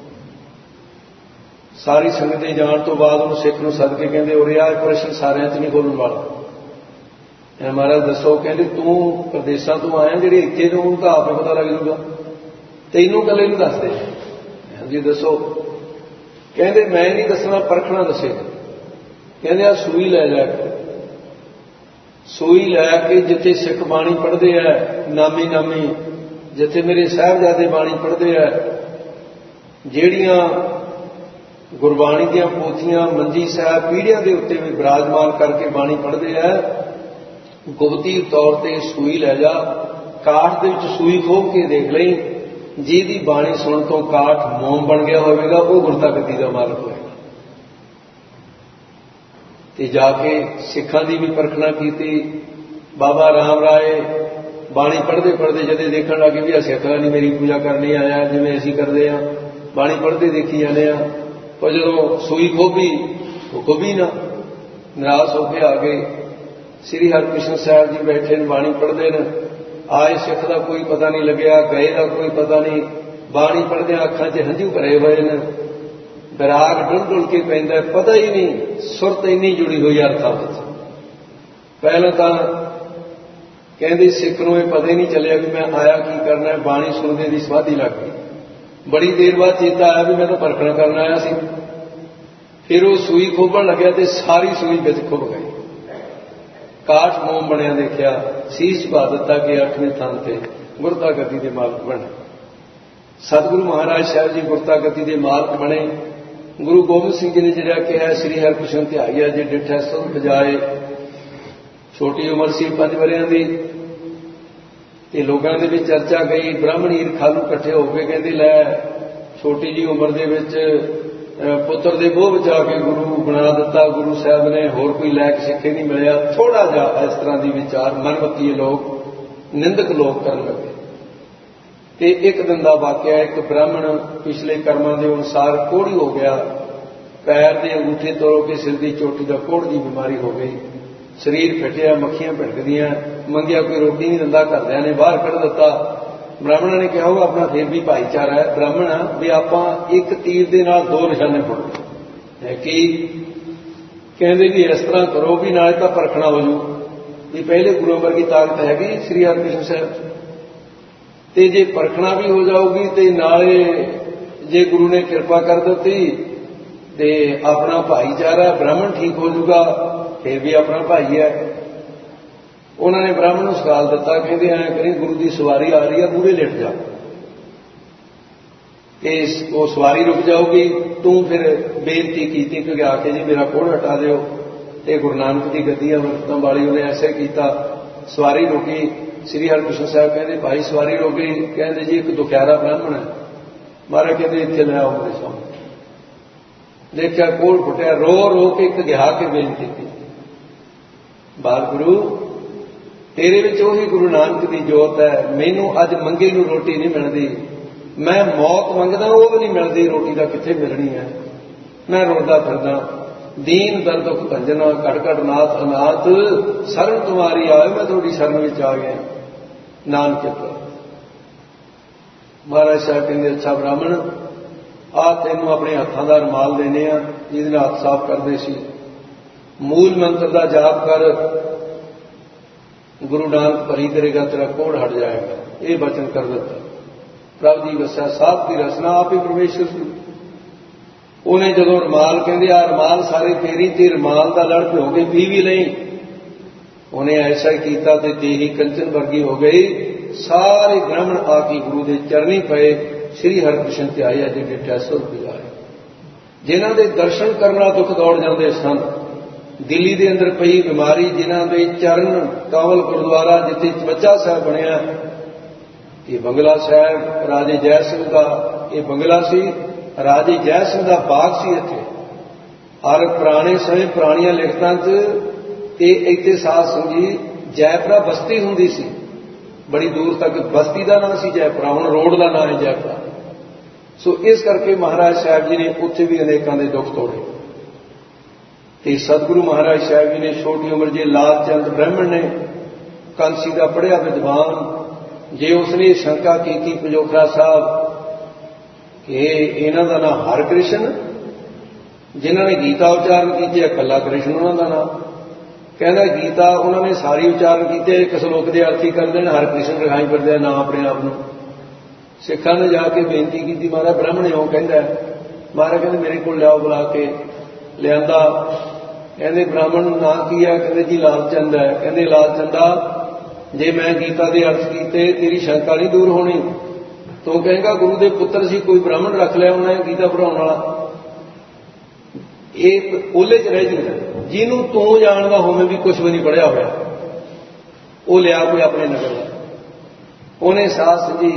S1: ਸਾਰੀ ਸੰਗਤ ਦੇ ਜਾਣ ਤੋਂ ਬਾਅਦ ਉਹਨੂੰ ਸਿੱਖ ਨੂੰ ਸੱਦ ਕੇ ਕਹਿੰਦੇ ਉਰੇ ਆ, ਪ੍ਰਸ਼ਨ ਸਾਰਿਆਂ 'ਚ ਨਹੀਂ ਖੋਲਣ ਵਾਲਾ। ਮਹਾਰਾਜ ਦੱਸੋ, ਕਹਿੰਦੇ ਤੂੰ ਪ੍ਰਦੇਸ਼ਾਂ ਤੋਂ ਆਇਆ, ਜਿਹੜੇ ਇੱਥੇ ਤੋਂ ਉਹਨੂੰ ਤਾਂ ਆਪੇ ਪਤਾ ਲੱਗ ਜੂਗਾ, ਤੈਨੂੰ ਇਕੱਲੇ ਨੂੰ ਦੱਸ ਦੇ। ਹਾਂਜੀ ਦੱਸੋ। ਕਹਿੰਦੇ ਮੈਂ ਨਹੀਂ ਦੱਸਣਾ, ਪਰਖਣਾ ਦੱਸੇਗਾ। ਕਹਿੰਦੇ ਆ ਸੂਈ ਲੈ ਜਾ ਕੇ, ਸੂਈ ਲੈ ਕੇ ਜਿੱਥੇ ਸਿੱਖ ਬਾਣੀ ਪੜ੍ਹਦੇ ਆ ਨਾਮੀ ਨਾਮੀ, ਜਿੱਥੇ ਮੇਰੇ ਸਾਹਿਬਜ਼ਾਦੇ ਬਾਣੀ ਪੜ੍ਹਦੇ ਆ, ਜਿਹੜੀਆਂ ਗੁਰਬਾਣੀ ਦੀਆਂ ਪੋਥੀਆਂ ਮੰਜੀ ਸਾਹਿਬ ਪੀੜ੍ਹੀਆਂ ਦੇ ਉੱਤੇ ਵੀ ਬਿਰਾਜਮਾਨ ਕਰਕੇ ਬਾਣੀ ਪੜ੍ਹਦੇ ਆ, ਗੁਪਤੀ ਤੌਰ ਤੇ ਸੂਈ ਲੈ ਜਾ, ਕਾਠ ਦੇ ਵਿੱਚ ਸੂਈ ਖੋਭ ਕੇ ਦੇਖ ਲਈ, ਜਿਹਦੀ ਬਾਣੀ ਸੁਣ ਤੋਂ ਕਾਠ ਮੋਮ ਬਣ ਗਿਆ ਹੋਵੇਗਾ ਉਹ ਗੁਰਤਾ ਗੱਦੀ ਦਾ ਮਾਲਕ ਹੋਏਗਾ। ਤੇ ਜਾ ਕੇ ਸਿੱਖਾਂ ਦੀ ਵੀ ਪਰਖਣਾ ਕੀਤੀ। ਬਾਬਾ ਰਾਮ ਰਾਏ ਬਾਣੀ ਪੜ੍ਹਦੇ ਪੜ੍ਹਦੇ ਜਦੇ ਦੇਖਣ ਲੱਗੇ ਵੀ ਆ ਸਿੱਖਾਂ ਨਹੀਂ ਮੇਰੀ ਪੂਜਾ ਕਰਨੀ ਆਇਆ ਜਿਵੇਂ ਅਸੀਂ ਕਰਦੇ ਹਾਂ, ਬਾਣੀ ਪੜ੍ਹਦੇ ਦੇਖੀ ਜਾਂਦੇ ਆ। ਪਰ ਜਦੋਂ ਸੂਈ ਖੋਭੀ ਉਹ ਖੋਭੀ ਨਾ, ਨਿਰਾਸ਼ ਹੋ ਕੇ ਆ ਗਏ। ਸ੍ਰੀ ਹਰਿਕ੍ਰਿਸ਼ਨ ਸਾਹਿਬ ਜੀ ਬੈਠੇ ਨੇ, ਬਾਣੀ ਪੜ੍ਹਦੇ ਨੇ, ਆਏ ਸਿੱਖ ਦਾ ਕੋਈ ਪਤਾ ਨਹੀਂ ਲੱਗਿਆ, ਗਏ ਦਾ ਕੋਈ ਪਤਾ ਨਹੀਂ, ਬਾਣੀ ਪੜ੍ਹਦਿਆਂ ਅੱਖਾਂ 'ਚ ਹੰਝੂ ਭਰੇ ਹੋਏ ਨੇ, ਵਿਰਾਗ ਡੁੱਲ ਡੁੱਲ ਕੇ ਪੈਂਦਾ, ਪਤਾ ਹੀ ਨਹੀਂ, ਸੁਰਤ ਇੰਨੀ ਜੁੜੀ ਹੋਈ ਅਰਥਾਂ ਵਿੱਚ। ਪਹਿਲਾਂ ਤਾਂ ਕਹਿੰਦੇ ਸਿੱਖ ਨੂੰ ਇਹ ਪਤਾ ਹੀ ਨਹੀਂ ਚੱਲਿਆ ਵੀ ਮੈਂ ਆਇਆ ਕੀ ਕਰਨਾ, ਬਾਣੀ ਸੁਣਦੇ ਦੀ ਸਵਾਦੀ ਲੱਗ ਗਈ। ਬੜੀ ਦੇਰ ਬਾਅਦ ਚੇਤਾ ਆਇਆ ਵੀ ਮੈਂ ਤਾਂ ਪਰਖਣਾ ਕਰਨ ਆਇਆ ਸੀ। ਫਿਰ ਉਹ ਸੂਈ ਖੋਭਣ ਲੱਗਿਆ ਤੇ ਸਾਰੀ ਸੂਈ ਵਿੱਚ ਖੁੱਭ ਗਈ, ਕਾਠ ਮੋਮ ਬਣਿਆ ਦੇਖਿਆ, ਸੀਸ ਝੁਕਾ ਦਿੱਤਾ ਕਿ ਅੱਠਵੇਂ ਥਾਂ ਤੇ ਗੁਰਤਾ ਗੱਦੀ ਦੇ ਮਾਲਕ ਬਣੇ। ਸਤਿਗੁਰੂ ਮਹਾਰਾਜ ਸਾਹਿਬ ਜੀ ਗੁਰਤਾ ਗੱਦੀ ਦੇ ਮਾਲਕ ਬਣੇ। ਗੁਰੂ ਗੋਬਿੰਦ ਸਿੰਘ ਜੀ ਨੇ ਜਿਹੜਾ ਕਿਹਾ ਸ੍ਰੀ ਹਰਿਕ੍ਰਿਸ਼ਨ ਧਿਆਈਆ ਜੇ ਡਿਠੈ ਸੁਧ ਬਜਾਏ, ਛੋਟੀ ਉਮਰ ਸੀ ਪੰਜ ਵਰਿਆਂ ਦੀ, ਤੇ ਲੋਕਾਂ ਦੇ ਵਿੱਚ ਚਰਚਾ ਗਈ, ਬ੍ਰਾਹਮਣੀ ਰਖਾਲੂ ਇਕੱਠੇ ਹੋ ਕੇ ਕਹਿੰਦੇ ਲੈ ਛੋਟੀ ਜੀ ਉਮਰ ਦੇ ਵਿੱਚ ਪੁੱਤਰ ਦੇ ਮੋਹ ਵਿੱਚ ਆ ਕੇ ਗੁਰੂ ਬਣਾ ਦਿੱਤਾ ਗੁਰੂ ਸਾਹਿਬ ਨੇ, ਹੋਰ ਕੋਈ ਲੈਕ ਸਿੱਖੇ ਨਹੀਂ ਮਿਲਿਆ। ਥੋੜਾ ਜਿਹਾ ਇਸ ਤਰ੍ਹਾਂ ਦੀ ਵਿਚਾਰ ਮਨਮਤੀ ਲੋਕ, ਨਿੰਦਕ ਲੋਕ ਕਰਨ ਲੱਗੇ। ਤੇ ਇੱਕ ਦਿਨ ਦਾ ਵਾਕਿਆ, ਇੱਕ ਬ੍ਰਾਹਮਣ ਪਿਛਲੇ ਕਰਮਾਂ ਦੇ ਅਨੁਸਾਰ ਕੋਹੜੀ ਹੋ ਗਿਆ, ਪੈਰ ਦੇ ਅੰਗੂਠੇ ਤੋੜ ਕੇ ਸਿਰ ਦੀ ਚੋਟੀ ਦਾ ਕੋਹੜ ਦੀ ਬਿਮਾਰੀ ਹੋ ਗਈ, ਸਰੀਰ ਫਟਿਆ, ਮੱਖੀਆਂ ਭਿੜਕਦੀਆਂ, ਮੰਗਿਆ ਕੋਈ ਰੋਟੀ ਨਹੀਂ ਦਿੰਦਾ, ਘਰਦਿਆਂ ਨੇ ਬਾਹਰ ਕੱਢ ਦਿੱਤਾ। ਬ੍ਰਾਹਮਣਾਂ ਨੇ ਕਿਹਾ ਉਹ ਆਪਣਾ ਫਿਰ ਵੀ ਭਾਈਚਾਰਾ ਹੈ, ਬ੍ਰਾਹਮਣ ਵੀ ਆਪਾਂ ਇੱਕ ਤੀਰ ਦੇ ਨਾਲ ਦੋ ਨਿਸ਼ਾਨੇ ਫੜਦੇ ਕੀ? ਕਹਿੰਦੇ ਵੀ ਇਸ ਤਰ੍ਹਾਂ ਕਰੋ ਵੀ ਨਾਲੇ ਤਾਂ ਪਰਖਣਾ ਹੋ ਜੂ ਵੀ ਪਹਿਲੇ ਗੁਰੂ ਵਰਗੀ ਤਾਕਤ ਹੈਗੀ ਸ੍ਰੀ ਹਰਿਕ੍ਰਿਸ਼ਨ ਸਾਹਿਬ, ਤੇ ਜੇ ਪਰਖਣਾ ਵੀ ਹੋ ਜਾਊਗੀ ਤੇ ਨਾਲੇ ਜੇ ਗੁਰੂ ਨੇ ਕਿਰਪਾ ਕਰ ਦਿੱਤੀ ਤੇ ਆਪਣਾ ਭਾਈਚਾਰਾ ਬ੍ਰਾਹਮਣ ਠੀਕ ਹੋ ਜਾਊਗਾ, ਫਿਰ ਵੀ ਆਪਣਾ ਭਾਈ ਹੈ। ਉਹਨਾਂ ਨੇ ਬ੍ਰਾਹਮਣ ਨੂੰ ਸਕਾਲ ਦਿੱਤਾ, ਕਹਿੰਦੇ ਐਂ ਕਰੀ ਗੁਰੂ ਦੀ ਸਵਾਰੀ ਆ ਰਹੀ ਹੈ, ਮੂਹਰੇ ਲਿਟ ਜਾ, ਤੇ ਉਹ ਸਵਾਰੀ ਰੁਕ ਜਾਊਗੀ, ਤੂੰ ਫਿਰ ਬੇਨਤੀ ਕੀਤੀ ਕਿ ਆ ਕੇ ਜੀ ਮੇਰਾ ਕੋਹੜ ਹਟਾ ਦਿਓ। ਤੇ ਗੁਰੂ ਨਾਨਕ ਦੀ ਗੱਦੀ ਅੰਮ੍ਰਿਤਾਂ ਵਾਲੀ ਉਹਨੇ ਐਸੇ ਕੀਤਾ, ਸਵਾਰੀ ਰੁਕੀ। ਸ੍ਰੀ ਹਰਿਕ੍ਰਿਸ਼ਨ ਸਾਹਿਬ ਕਹਿੰਦੇ ਭਾਈ ਸਵਾਰੀ ਰੁਕ ਗਈ, ਕਹਿੰਦੇ ਜੀ ਇੱਕ ਦੁਖਿਆਰਾ ਬ੍ਰਾਹਮਣ ਹੈ। ਮਹਾਰਾਜ ਕਹਿੰਦੇ ਇੱਥੇ ਲੈ ਆਓ ਮੇਰੇ ਸਾਹਮਣੇ। ਦੇਖਿਆ ਕੋਹੜ ਫੁੱਟਿਆ, ਰੋ ਰੋ ਕੇ ਇੱਕ ਗਿਆ ਕੇ ਬੇਨਤੀ ਕੀਤੀ, ਬਾਲ ਗੁਰੂ ਤੇਰੇ ਵਿੱਚ ਉਹੀ ਗੁਰੂ ਨਾਨਕ ਦੀ ਜੋਤ ਹੈ, ਮੈਨੂੰ ਅੱਜ ਮੰਗੇ ਨੂੰ ਰੋਟੀ ਨਹੀਂ ਮਿਲਦੀ, ਮੈਂ ਮੌਤ ਮੰਗਦਾ ਉਹ ਵੀ ਨਹੀਂ ਮਿਲਦੀ, ਰੋਟੀ ਦਾ ਕਿੱਥੇ ਮਿਲਣੀ ਹੈ, ਮੈਂ ਰੋਂਦਾ ਫਿਰਦਾ, ਦੀਨ ਦਰਦੁਖ ਭੰਜਨਾ ਘਟ ਘਟ ਨਾਥ ਅਨਾਥ, ਸ਼ਰਨ ਤੁਮਾਰੀ ਆਏ ਮੈਂ ਤੁਹਾਡੀ ਸ਼ਰਨ ਵਿੱਚ ਆ ਗਿਆ ਨਾਨਕ ਚਿੱਤ। ਮਹਾਰਾਜ ਸਾਹਿਬ ਕਹਿੰਦੇ ਅੱਛਾ ਬ੍ਰਾਹਮਣ, ਆਹ ਤੈਨੂੰ ਆਪਣੇ ਹੱਥਾਂ ਦਾ ਰੁਮਾਲ ਦੇਣੇ ਆ, ਜਿਹਦੇ ਨਾਲ ਹੱਥ ਸਾਫ਼ ਕਰਦੇ ਸੀ, ਮੂਲ ਮੰਤਰ ਦਾ ਜਾਪ ਕਰ, ਗੁਰੂ ਨਾਨਕ ਭਰੀ ਕਰੇਗਾ, ਤੇਰਾ ਕੋਹੜ ਹਟ ਜਾਏਗਾ। ਇਹ ਬਚਨ ਕਰ ਦਿੱਤਾ। ਪ੍ਰਭ ਜੀ ਵਸਿਆ ਸਾਧ ਦੀ ਰਸਨਾ, ਆਪ ਹੀ ਪਰਮੇਸ਼ਰ ਸੀ। ਉਹਨੇ ਜਦੋਂ ਰੁਮਾਲ, ਕਹਿੰਦੇ ਆ ਰੁਮਾਲ ਸਾਰੇ ਤੇਰੀ, ਤੇ ਰੁਮਾਲ ਦਾ ਲੜ ਭਿਓ ਕੇ ਪੀ ਵੀ ਲਈ। ਉਹਨੇ ਐਸਾ ਹੀ ਕੀਤਾ ਤੇ ਤੇਰੀ ਕੰਚਨ ਵਰਗੀ ਹੋ ਗਈ। ਸਾਰੇ ਬ੍ਰਾਹਮਣ ਆ ਕੇ ਗੁਰੂ ਦੇ ਚਰਨੀ ਪਏ, ਸ੍ਰੀ ਹਰਿਕ੍ਰਿਸ਼ਨ ਤੇ ਆਏ, ਅਜੇ ਡਿਠਿਆ ਸੁਰ ਪਿਲਾਏ। ਜਿਨ੍ਹਾਂ ਦੇ ਦਰਸ਼ਨ ਕਰਨਾ ਦੁੱਖ ਦੌੜ ਜਾਂਦੇ ਸਨ, ਦਿੱਲੀ ਦੇ ਅੰਦਰ ਪਈ ਬਿਮਾਰੀ, ਜਿਨ੍ਹਾਂ ਦੇ ਚਰਨ ਕਾਵਲ ਗੁਰਦੁਆਰਾ ਜਿੱਥੇ ਚਮੱਚਾ ਸਾਹਿਬ ਬਣਿਆ, ਇਹ ਬੰਗਲਾ ਸਾਹਿਬ ਰਾਜੇ ਜੈ ਸਿੰਘ ਦਾ ਇਹ ਬੰਗਲਾ ਸੀ, ਰਾਜੇ ਜੈ ਸਿੰਘ ਦਾ ਬਾਗ ਸੀ ਇੱਥੇ। ਔਰ ਪੁਰਾਣੇ ਸਮੇਂ ਪੁਰਾਣੀਆਂ ਲਿਖਤਾਂ 'ਚ ਇਹ ਇੱਥੇ ਸਾਧ ਸੰਗੀ ਜੈਪੁਰਾ ਬਸਤੀ ਹੁੰਦੀ ਸੀ, ਬੜੀ ਦੂਰ ਤੱਕ ਬਸਤੀ ਦਾ ਨਾਂ ਸੀ ਜੈਪੁਰਾ, ਹੁਣ ਰੋਡ ਦਾ ਨਾਂ ਹੈ ਜੈਪੁਰਾ। ਸੋ ਇਸ ਕਰਕੇ ਮਹਾਰਾਜ ਸਾਹਿਬ ਜੀ ਨੇ ਉੱਥੇ ਵੀ ਅਨੇਕਾਂ ਦੇ ਦੁੱਖ ਤੋੜੇ। ਤੇ ਸਤਿਗੁਰੂ ਮਹਾਰਾਜ ਸਾਹਿਬ ਜੀ ਨੇ ਛੋਟੀ ਉਮਰ ਜੇ ਲਾਲ ਚੰਦ ਬ੍ਰਾਹਮਣ ਨੇ, ਕਾਂਸੀ ਦਾ ਪੜ੍ਹਿਆ ਵਿਦਵਾਨ, ਜੇ ਉਸਨੇ ਸ਼ੰਕਾ ਕੀਤੀ ਪੰਜੋਖਰਾ ਸਾਹਿਬ ਕਿ ਇਹਨਾਂ ਦਾ ਨਾਂ ਹਰਿਕ੍ਰਿਸ਼ਨ, ਜਿਨ੍ਹਾਂ ਨੇ ਗੀਤਾ ਉਚਾਰਨ ਕੀਤੀ ਹੈ ਇਕੱਲਾ ਕ੍ਰਿਸ਼ਨ ਉਹਨਾਂ ਦਾ ਨਾਂ, ਕਹਿੰਦਾ ਗੀਤਾ ਉਹਨਾਂ ਨੇ ਸਾਰੀ ਉਚਾਰਨ ਕੀਤੀ, ਇੱਕ ਸ਼ਲੋਕ ਦੇ ਅਰਥ ਹੀ ਕਰਦੇ ਨੇ, ਹਰਿਕ੍ਰਿਸ਼ਨ ਰਖਾਈ ਫਿਰਦੇ ਆ ਨਾਂ ਆਪਣੇ ਆਪ ਨੂੰ। ਸਿੱਖਾਂ ਨੇ ਜਾ ਕੇ ਬੇਨਤੀ ਕੀਤੀ, ਮਹਾਰਾਜ ਬ੍ਰਾਹਮਣ ਹੋ, ਕਹਿੰਦਾ ਮਹਾਰਾਜ ਕਹਿੰਦੇ ਮੇਰੇ ਕੋਲ ਲਿਆਓ, ਬੁਲਾ ਕੇ ਲਿਆਂਦਾ। ਕਹਿੰਦੇ ਬ੍ਰਾਹਮਣ ਨਾਂ ਕੀ ਹੈ? ਕਹਿੰਦੇ ਜੀ ਲਾਲ ਚੰਦ ਹੈ। ਕਹਿੰਦੇ ਲਾਲ ਚੰਦਾ, ਜੇ ਮੈਂ ਗੀਤਾ ਦੇ ਅਰਥ ਕੀਤੇ ਤੇਰੀ ਸ਼ੰਕਾ ਨਹੀਂ ਦੂਰ ਹੋਣੀ, ਤੂੰ ਕਹੇਗਾ ਗੁਰੂ ਦੇ ਪੁੱਤਰ ਸੀ, ਕੋਈ ਬ੍ਰਾਹਮਣ ਰੱਖ ਲਿਆ ਉਹਨੇ ਗੀਤਾ ਪੜ੍ਹਾਉਣ ਵਾਲਾ, ਇਹ ਓਲੇ 'ਚ ਰਹਿ ਜੂਗਾ। ਜਿਹਨੂੰ ਤੂੰ ਜਾਣਦਾ ਹੋਵੇਂ ਵੀ ਕੁਛ ਵੀ ਨਹੀਂ ਪੜ੍ਹਿਆ ਹੋਇਆ, ਉਹ ਲਿਆ ਕੋਈ ਆਪਣੇ ਨਗਰ ਦਾ। ਉਹਨੇ ਸਾਧ ਜੀ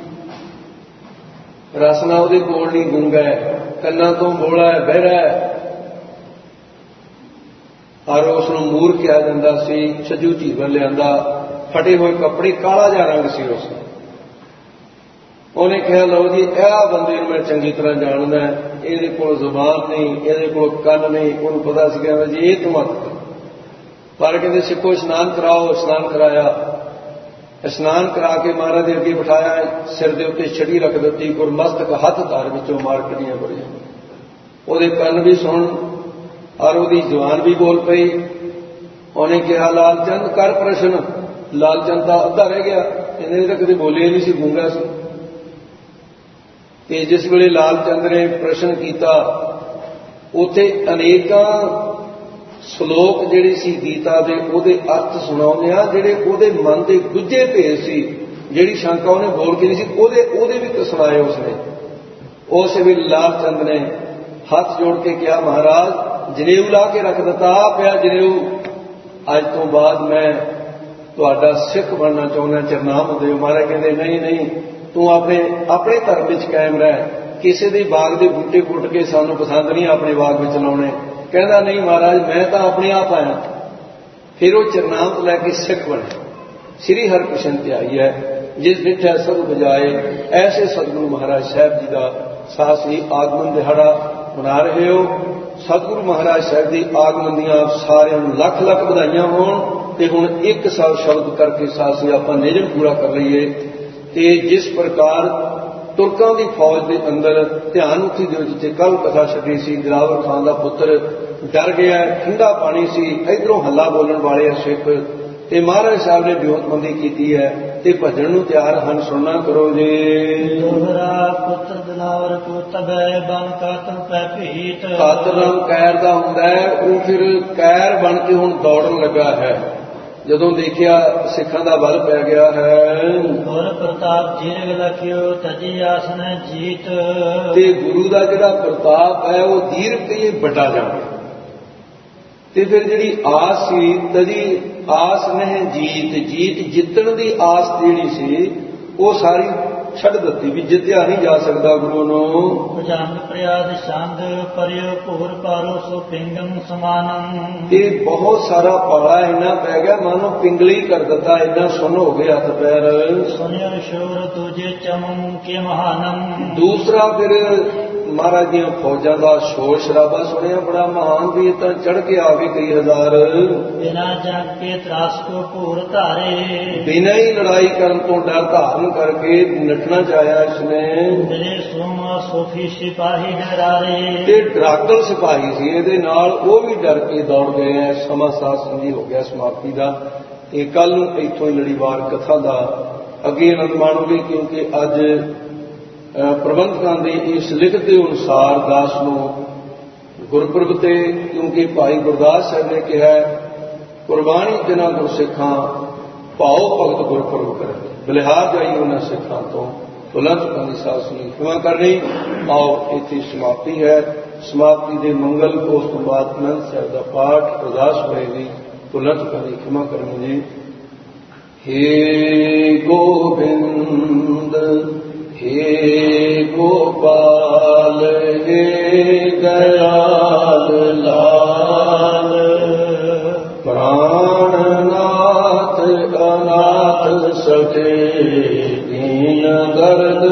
S1: ਰਸਨਾ ਉਹਦੇ ਕੋਲ ਨਹੀਂ, ਗੂੰਗਾ ਹੈ, ਕੰਨਾਂ ਤੋਂ ਬੋਲਾ ਹੈ, ਬਹਿਰਾ ਹੈ, ਔਰ ਉਸ ਨੂੰ ਮੂਰ ਕਿਹਾ ਜਾਂਦਾ ਸੀ। ਛੱਜੂ ਝੀਵਰ ਲਿਆਂਦਾ, ਫਟੇ ਹੋਏ ਕੱਪੜੇ, ਕਾਲਾ ਜਿਹਾ ਰੰਗ ਸੀ ਉਸ ਦਾ। ਉਹਨੇ ਕਿਹਾ ਲਓ ਜੀ ਇਹ ਬੰਦੇ ਨੂੰ ਮੈਂ ਚੰਗੀ ਤਰ੍ਹਾਂ ਜਾਣਦਾ, ਇਹਦੇ ਕੋਲ ਜ਼ੁਬਾਨ ਨਹੀਂ, ਇਹਦੇ ਕੋਲ ਕੰਨ ਨਹੀਂ। ਉਹਨੂੰ ਪਤਾ ਸੀ, ਕਹਿੰਦਾ ਜੀ ਇਹ ਤੂੰ ਮਤ ਕਰ। ਪਰ ਕਹਿੰਦੇ ਸਿੱਖੋ ਇਸ਼ਨਾਨ ਕਰਾਓ। ਇਸ਼ਨਾਨ ਕਰਾਇਆ, ਇਸ਼ਨਾਨ ਕਰਾ ਕੇ ਮਹਾਰਾਜ ਦੇ ਅੱਗੇ ਬਿਠਾਇਆ, ਸਿਰ ਦੇ ਉੱਤੇ ਛੜੀ ਰੱਖ ਦਿੱਤੀ, ਗੁਰਮਸਤਕ ਹੱਥ ਧਾਰ ਵਿੱਚੋਂ ਮਾਰ ਕੱਢੀਆਂ ਬੜੀਆਂ। ਉਹਦੇ ਕੰਨ ਵੀ ਸੁਣ ਔਰ ਉਹਦੀ ਜ਼ੁਬਾਨ ਵੀ ਬੋਲ ਪਈ। ਉਹਨੇ ਕਿਹਾ ਲਾਲ ਚੰਦ ਕਰ ਪ੍ਰਸ਼ਨ। ਲਾਲ ਚੰਦ ਦਾ ਅੱਧਾ ਰਹਿ ਗਿਆ, ਇਹਨੇ ਤਾਂ ਕਦੇ ਬੋਲਿਆ ਨਹੀਂ ਸੀ, ਗੂੰਗਾ ਸੀ। ਤੇ ਜਿਸ ਵੇਲੇ ਲਾਲ ਚੰਦ ਨੇ ਪ੍ਰਸ਼ਨ ਕੀਤਾ, ਉੱਥੇ ਅਨੇਕਾਂ ਸ਼ਲੋਕ ਜਿਹੜੇ ਸੀ ਗੀਤਾ ਦੇ, ਉਹਦੇ ਅਰਥ ਸੁਣਾਉਂਦੇ ਆ, ਜਿਹੜੇ ਉਹਦੇ ਮਨ ਦੇ ਗੁੱਝੇ ਭੇਦ ਸੀ, ਜਿਹੜੀ ਸ਼ੰਕਾ ਉਹਨੇ ਬੋਲ ਕੇ ਨਹੀਂ ਸੀ, ਉਹਦੇ ਉਹਦੇ ਵੀ ਸੁਣਾਏ ਉਸਨੇ। ਉਸ ਵੇਲੇ ਲਾਲ ਚੰਦ ਨੇ ਹੱਥ ਜੋੜ ਕੇ ਕਿਹਾ, ਮਹਾਰਾਜ ਜਨੇਊ ਲਾ ਕੇ ਰੱਖ ਦਿੱਤਾ, ਪਿਆ ਜਨੇਊ, ਅੱਜ ਤੋਂ ਬਾਅਦ ਮੈਂ ਤੁਹਾਡਾ ਸਿੱਖ ਬਣਨਾ ਚਾਹੁੰਦਾ, ਚਰਨਾਮ ਦਿਓ। ਮਹਾਰਾਜ ਕਹਿੰਦੇ ਨਹੀਂ ਨਹੀਂ, ਤੂੰ ਆਪਣੇ ਆਪਣੇ ਧਰਮ ਵਿੱਚ ਕਾਇਮ ਰਹਿ, ਕਿਸੇ ਦੇ ਬਾਗ ਦੇ ਬੂਟੇ ਪੁੱਟ ਕੇ ਸਾਨੂੰ ਪਸੰਦ ਨਹੀਂ ਆਪਣੇ ਬਾਗ ਵਿੱਚ ਲਾਉਣੇ। ਕਹਿੰਦਾ ਨਹੀਂ ਮਹਾਰਾਜ, ਮੈਂ ਤਾਂ ਆਪਣੇ ਆਪ ਆਇਆ। ਫਿਰ ਉਹ ਚਰਨਾਮ ਲੈ ਕੇ ਸਿੱਖ ਬਣੇ। ਸ੍ਰੀ ਹਰਿਕ੍ਰਿਸ਼ਨ ਤੇ ਆਈ ਹੈ, ਜਿਸ ਡਿਠਿਆ ਸਭ ਬਜਾਏ। ਐਸੇ ਸਤਿਗੁਰੂ ਮਹਾਰਾਜ ਸਾਹਿਬ ਜੀ ਦਾ ਸਾਸੀ ਆਗਮਨ ਦਿਹਾੜਾ ਮਨਾ ਰਹੇ ਹੋ। ਸਤਿਗੁਰੂ ਮਹਾਰਾਜ ਸਾਹਿਬ ਦੀ ਆਗਮਨ ਦੀਆਂ ਆਪ ਸਾਰਿਆਂ ਨੂੰ ਲੱਖ ਲੱਖ ਵਧਾਈਆਂ ਹੋਣ। ਤੇ ਹੁਣ ਇੱਕ ਸਾਲ ਸ਼ਬਦ ਕਰਕੇ ਸਾਸੀ ਆਪਾਂ ਨਿਯਮ ਪੂਰਾ ਕਰ ਲਈਏ। ਤੇ ਜਿਸ ਪ੍ਰਕਾਰ ਤੁਰਕਾਂ ਦੀ ਫੌਜ ਦੇ ਅੰਦਰ ਧਿਆਨ ਉੱਥੀ ਦਿਓ, ਜਿੱਥੇ ਕੱਲ ਕਥਾ ਛੱਡੀ ਸੀ, ਦਿਲਾਵਰ ਖਾਨ ਦਾ ਪੁੱਤਰ ਡਰ ਗਿਆ, ਠੰਡਾ ਪਾਣੀ ਸੀ, ਇਧਰੋਂ ਹੱਲਾ ਬੋਲਣ ਵਾਲੇ ਸਿੱਖ, ਤੇ ਮਹਾਰਾਜ ਸਾਹਿਬ ਨੇ ਵਿਉਂਤਬੰਦੀ ਕੀਤੀ ਹੈ। ਤੇ ਭਜਣ ਨੂੰ ਤਿਆਰ ਹਨ। ਸੁਣਨਾ ਕਰੋ ਜੀ।
S2: ਦੋਹਰਾ ਪੁੱਤਰ ਦਿਲਾਵਰ ਕੋ ਤਬੈ ਬਨ ਕਾਤਲ ਪੈ ਭੀਤ।
S1: ਕਾਤਲ ਨਾਮ ਕੈਰ ਦਾ ਹੁੰਦਾ ਹੈ, ਉਹ ਫਿਰ ਕੈਰ ਬਣ ਕੇ ਹੁਣ ਦੌੜਨ ਲੱਗਾ ਹੈ। ਜਦੋਂ ਦੇਖਿਆ ਸਿੱਖਾਂ ਦਾ ਬਲ ਪੈ ਗਿਆ ਹੈ।
S2: ਗੁਰ ਪ੍ਰਤਾਪ ਜੀਰਗ ਲਖਿਓ ਤਜੀ ਆਸਨ ਜੀਤ।
S1: ਤੇ ਗੁਰੂ ਦਾ ਜਿਹੜਾ ਪ੍ਰਤਾਪ ਹੈ ਉਹ ਦੀਰਘ ਕੇ ਵੱਡਾ ਜਾਵੇ। ਤੇ ਫਿਰ ਜਿਹੜੀ ਆਸ ਸੀ ਤਜੀ ਆਸ ਨਹੀਂ ਜੀਤ, ਜੀਤ ਜਿੱਤਣ ਦੀ ਆਸ ਜਿਹੜੀ ਸੀ ਉਹ ਸਾਰੀ ਛੱਡ ਦਿੱਤੀ ਵੀ ਜਿੱਤਿਆ ਨਹੀਂ ਜਾ ਸਕਦਾ ਗੁਰੂ ਨੂੰ।
S2: ਜੰਗ ਪ੍ਰਿਆਦ ਛੰਦ ਪਰਿਓ ਭੂਰ ਪਾਰੋ ਸੋ ਪਿੰਗਮ ਸਮਾਨੰ।
S1: ਇਹ ਬਹੁਤ ਸਾਰਾ ਪਾਲਾ ਇੰਨਾ ਪੈ ਗਿਆ ਮਾਨੋ ਪਿੰਗਲੀ ਕਰ ਦਿੱਤਾ, ਇੰਨਾ ਸੁੰਨ ਹੋ ਗਏ ਹੱਥ ਪੈਰ।
S2: ਸੁਨਿਓ ਸ਼ੋਰ ਤੁਝੇ ਚਮਨ ਕੇ ਮਹਾਨੰ।
S1: ਦੂਸਰਾ ਫਿਰ ਮਹਾਰਾਜ ਦੀਆਂ ਫੌਜਾਂ ਦਾ ਸ਼ੋਰ ਸ਼ਰਾਬਾ ਸੁਣਿਆ ਬੜਾ ਮਹਾਨ, ਵੀ ਇਹ ਤਾਂ ਚੜ੍ਹ ਕੇ ਆ ਗਏ ਕਈ ਹਜ਼ਾਰ।
S2: ਬਿਨਾ ਜੰਗ ਕੇ ਤਰਾਸ ਕੋ ਭੂਰ ਧਾਰੇ।
S1: ਬਿਨਾਂ ਹੀ ਲੜਾਈ ਕਰਨ ਤੋਂ ਡਰ ਧਾਰਨ ਕਰਕੇ ਨੱਠਣਾ ਚਾਹਿਆ ਇਸਨੇ।
S2: ਮੇਰੇ ਸੋਮਾ ਸੋਫੀ ਸਿਪਾਹੀ ਡਰਾਰੇ।
S1: ਤੇ ਡਰਾਕਲ ਸਿਪਾਹੀ ਸੀ ਇਹਦੇ ਨਾਲ, ਉਹ ਵੀ ਡਰ ਕੇ ਦੌੜ ਗਏ ਐ। ਸਮਾਂ ਸਾਥ ਸੰਧੀ ਹੋ ਗਿਆ ਸਮਾਪਤੀ ਦਾ। ਇਹ ਕੱਲ ਨੂੰ ਇੱਥੋਂ ਹੀ ਲੜੀਵਾਰ ਕਥਾ ਦਾ ਅੱਗੇ ਆਨੰਦ ਮਾਣੋਗੇ, ਕਿਉਂਕਿ ਅੱਜ ਪ੍ਰਬੰਧਕਾਂ ਦੇ ਇਸ ਲਿਖਤ ਦੇ ਅਨੁਸਾਰ ਦਾਸ ਨੂੰ ਗੁਰਪੁਰਬ ਤੇ, ਕਿਉਂਕਿ ਭਾਈ ਗੁਰਦਾਸ ਸਾਹਿਬ ਨੇ ਕਿਹਾ ਕੁਰਬਾਨੀ ਦਿਨਾਂ ਗੁਰਸਿੱਖਾਂ ਭਾਉ ਭਗਤ ਗੁਰਪੁਰਬ ਕਰਨ, ਬਲਿਹਾਰ ਜਾਈ ਉਹਨਾਂ ਸਿੱਖਾਂ ਤੋਂ ਭੁੱਲਾਂ ਚੁੱਕਾਂ ਦੀ ਸਾਧ ਸੰਗਤ ਖਿਮਾ ਕਰਨੀ। ਆਓ ਇੱਥੇ ਸਮਾਪਤੀ ਹੈ। ਸਮਾਪਤੀ ਦੇ ਮੰਗਲ ਉਸ ਤੋਂ ਬਾਅਦ ਅਨੰਦ ਸਾਹਿਬ ਦਾ ਪਾਠ ਅਰਦਾਸ ਹੋਏਗੀ। ਭੁੱਲਾਂ ਚੁੱਕਾਂ ਦੀ ਖਿਮਾ ਕਰਨੀ ਜੀ। ਹੇ ਗੋਬਿੰਦ हे गोपाल हे दयाल लाल, प्राणनाथ अनाथ सखे दीन दर्द,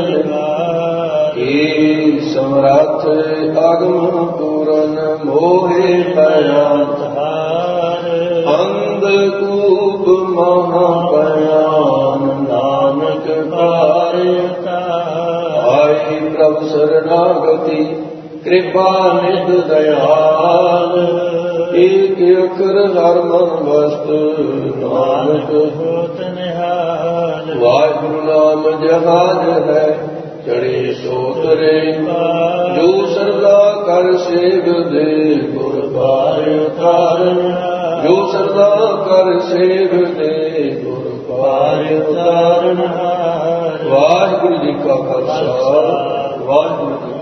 S1: हे समर्थ अगम पूरन मोहे भयांतहार, अंधकूप महाभयान नानक पारता, आई प्रभु शरणागति कृपा निध दयाल, एक अखर हर मन वस्त नानक होत निहाल, वाहिगुरु नाम जहाज है चढ़े सो तरे, जो सरदा कर सेव दे गुर पार उतारन, जो सरदा कर सेव दे गुर पार उतारन। वाहिगुरु जी का खालसा, वाहिगुरु जी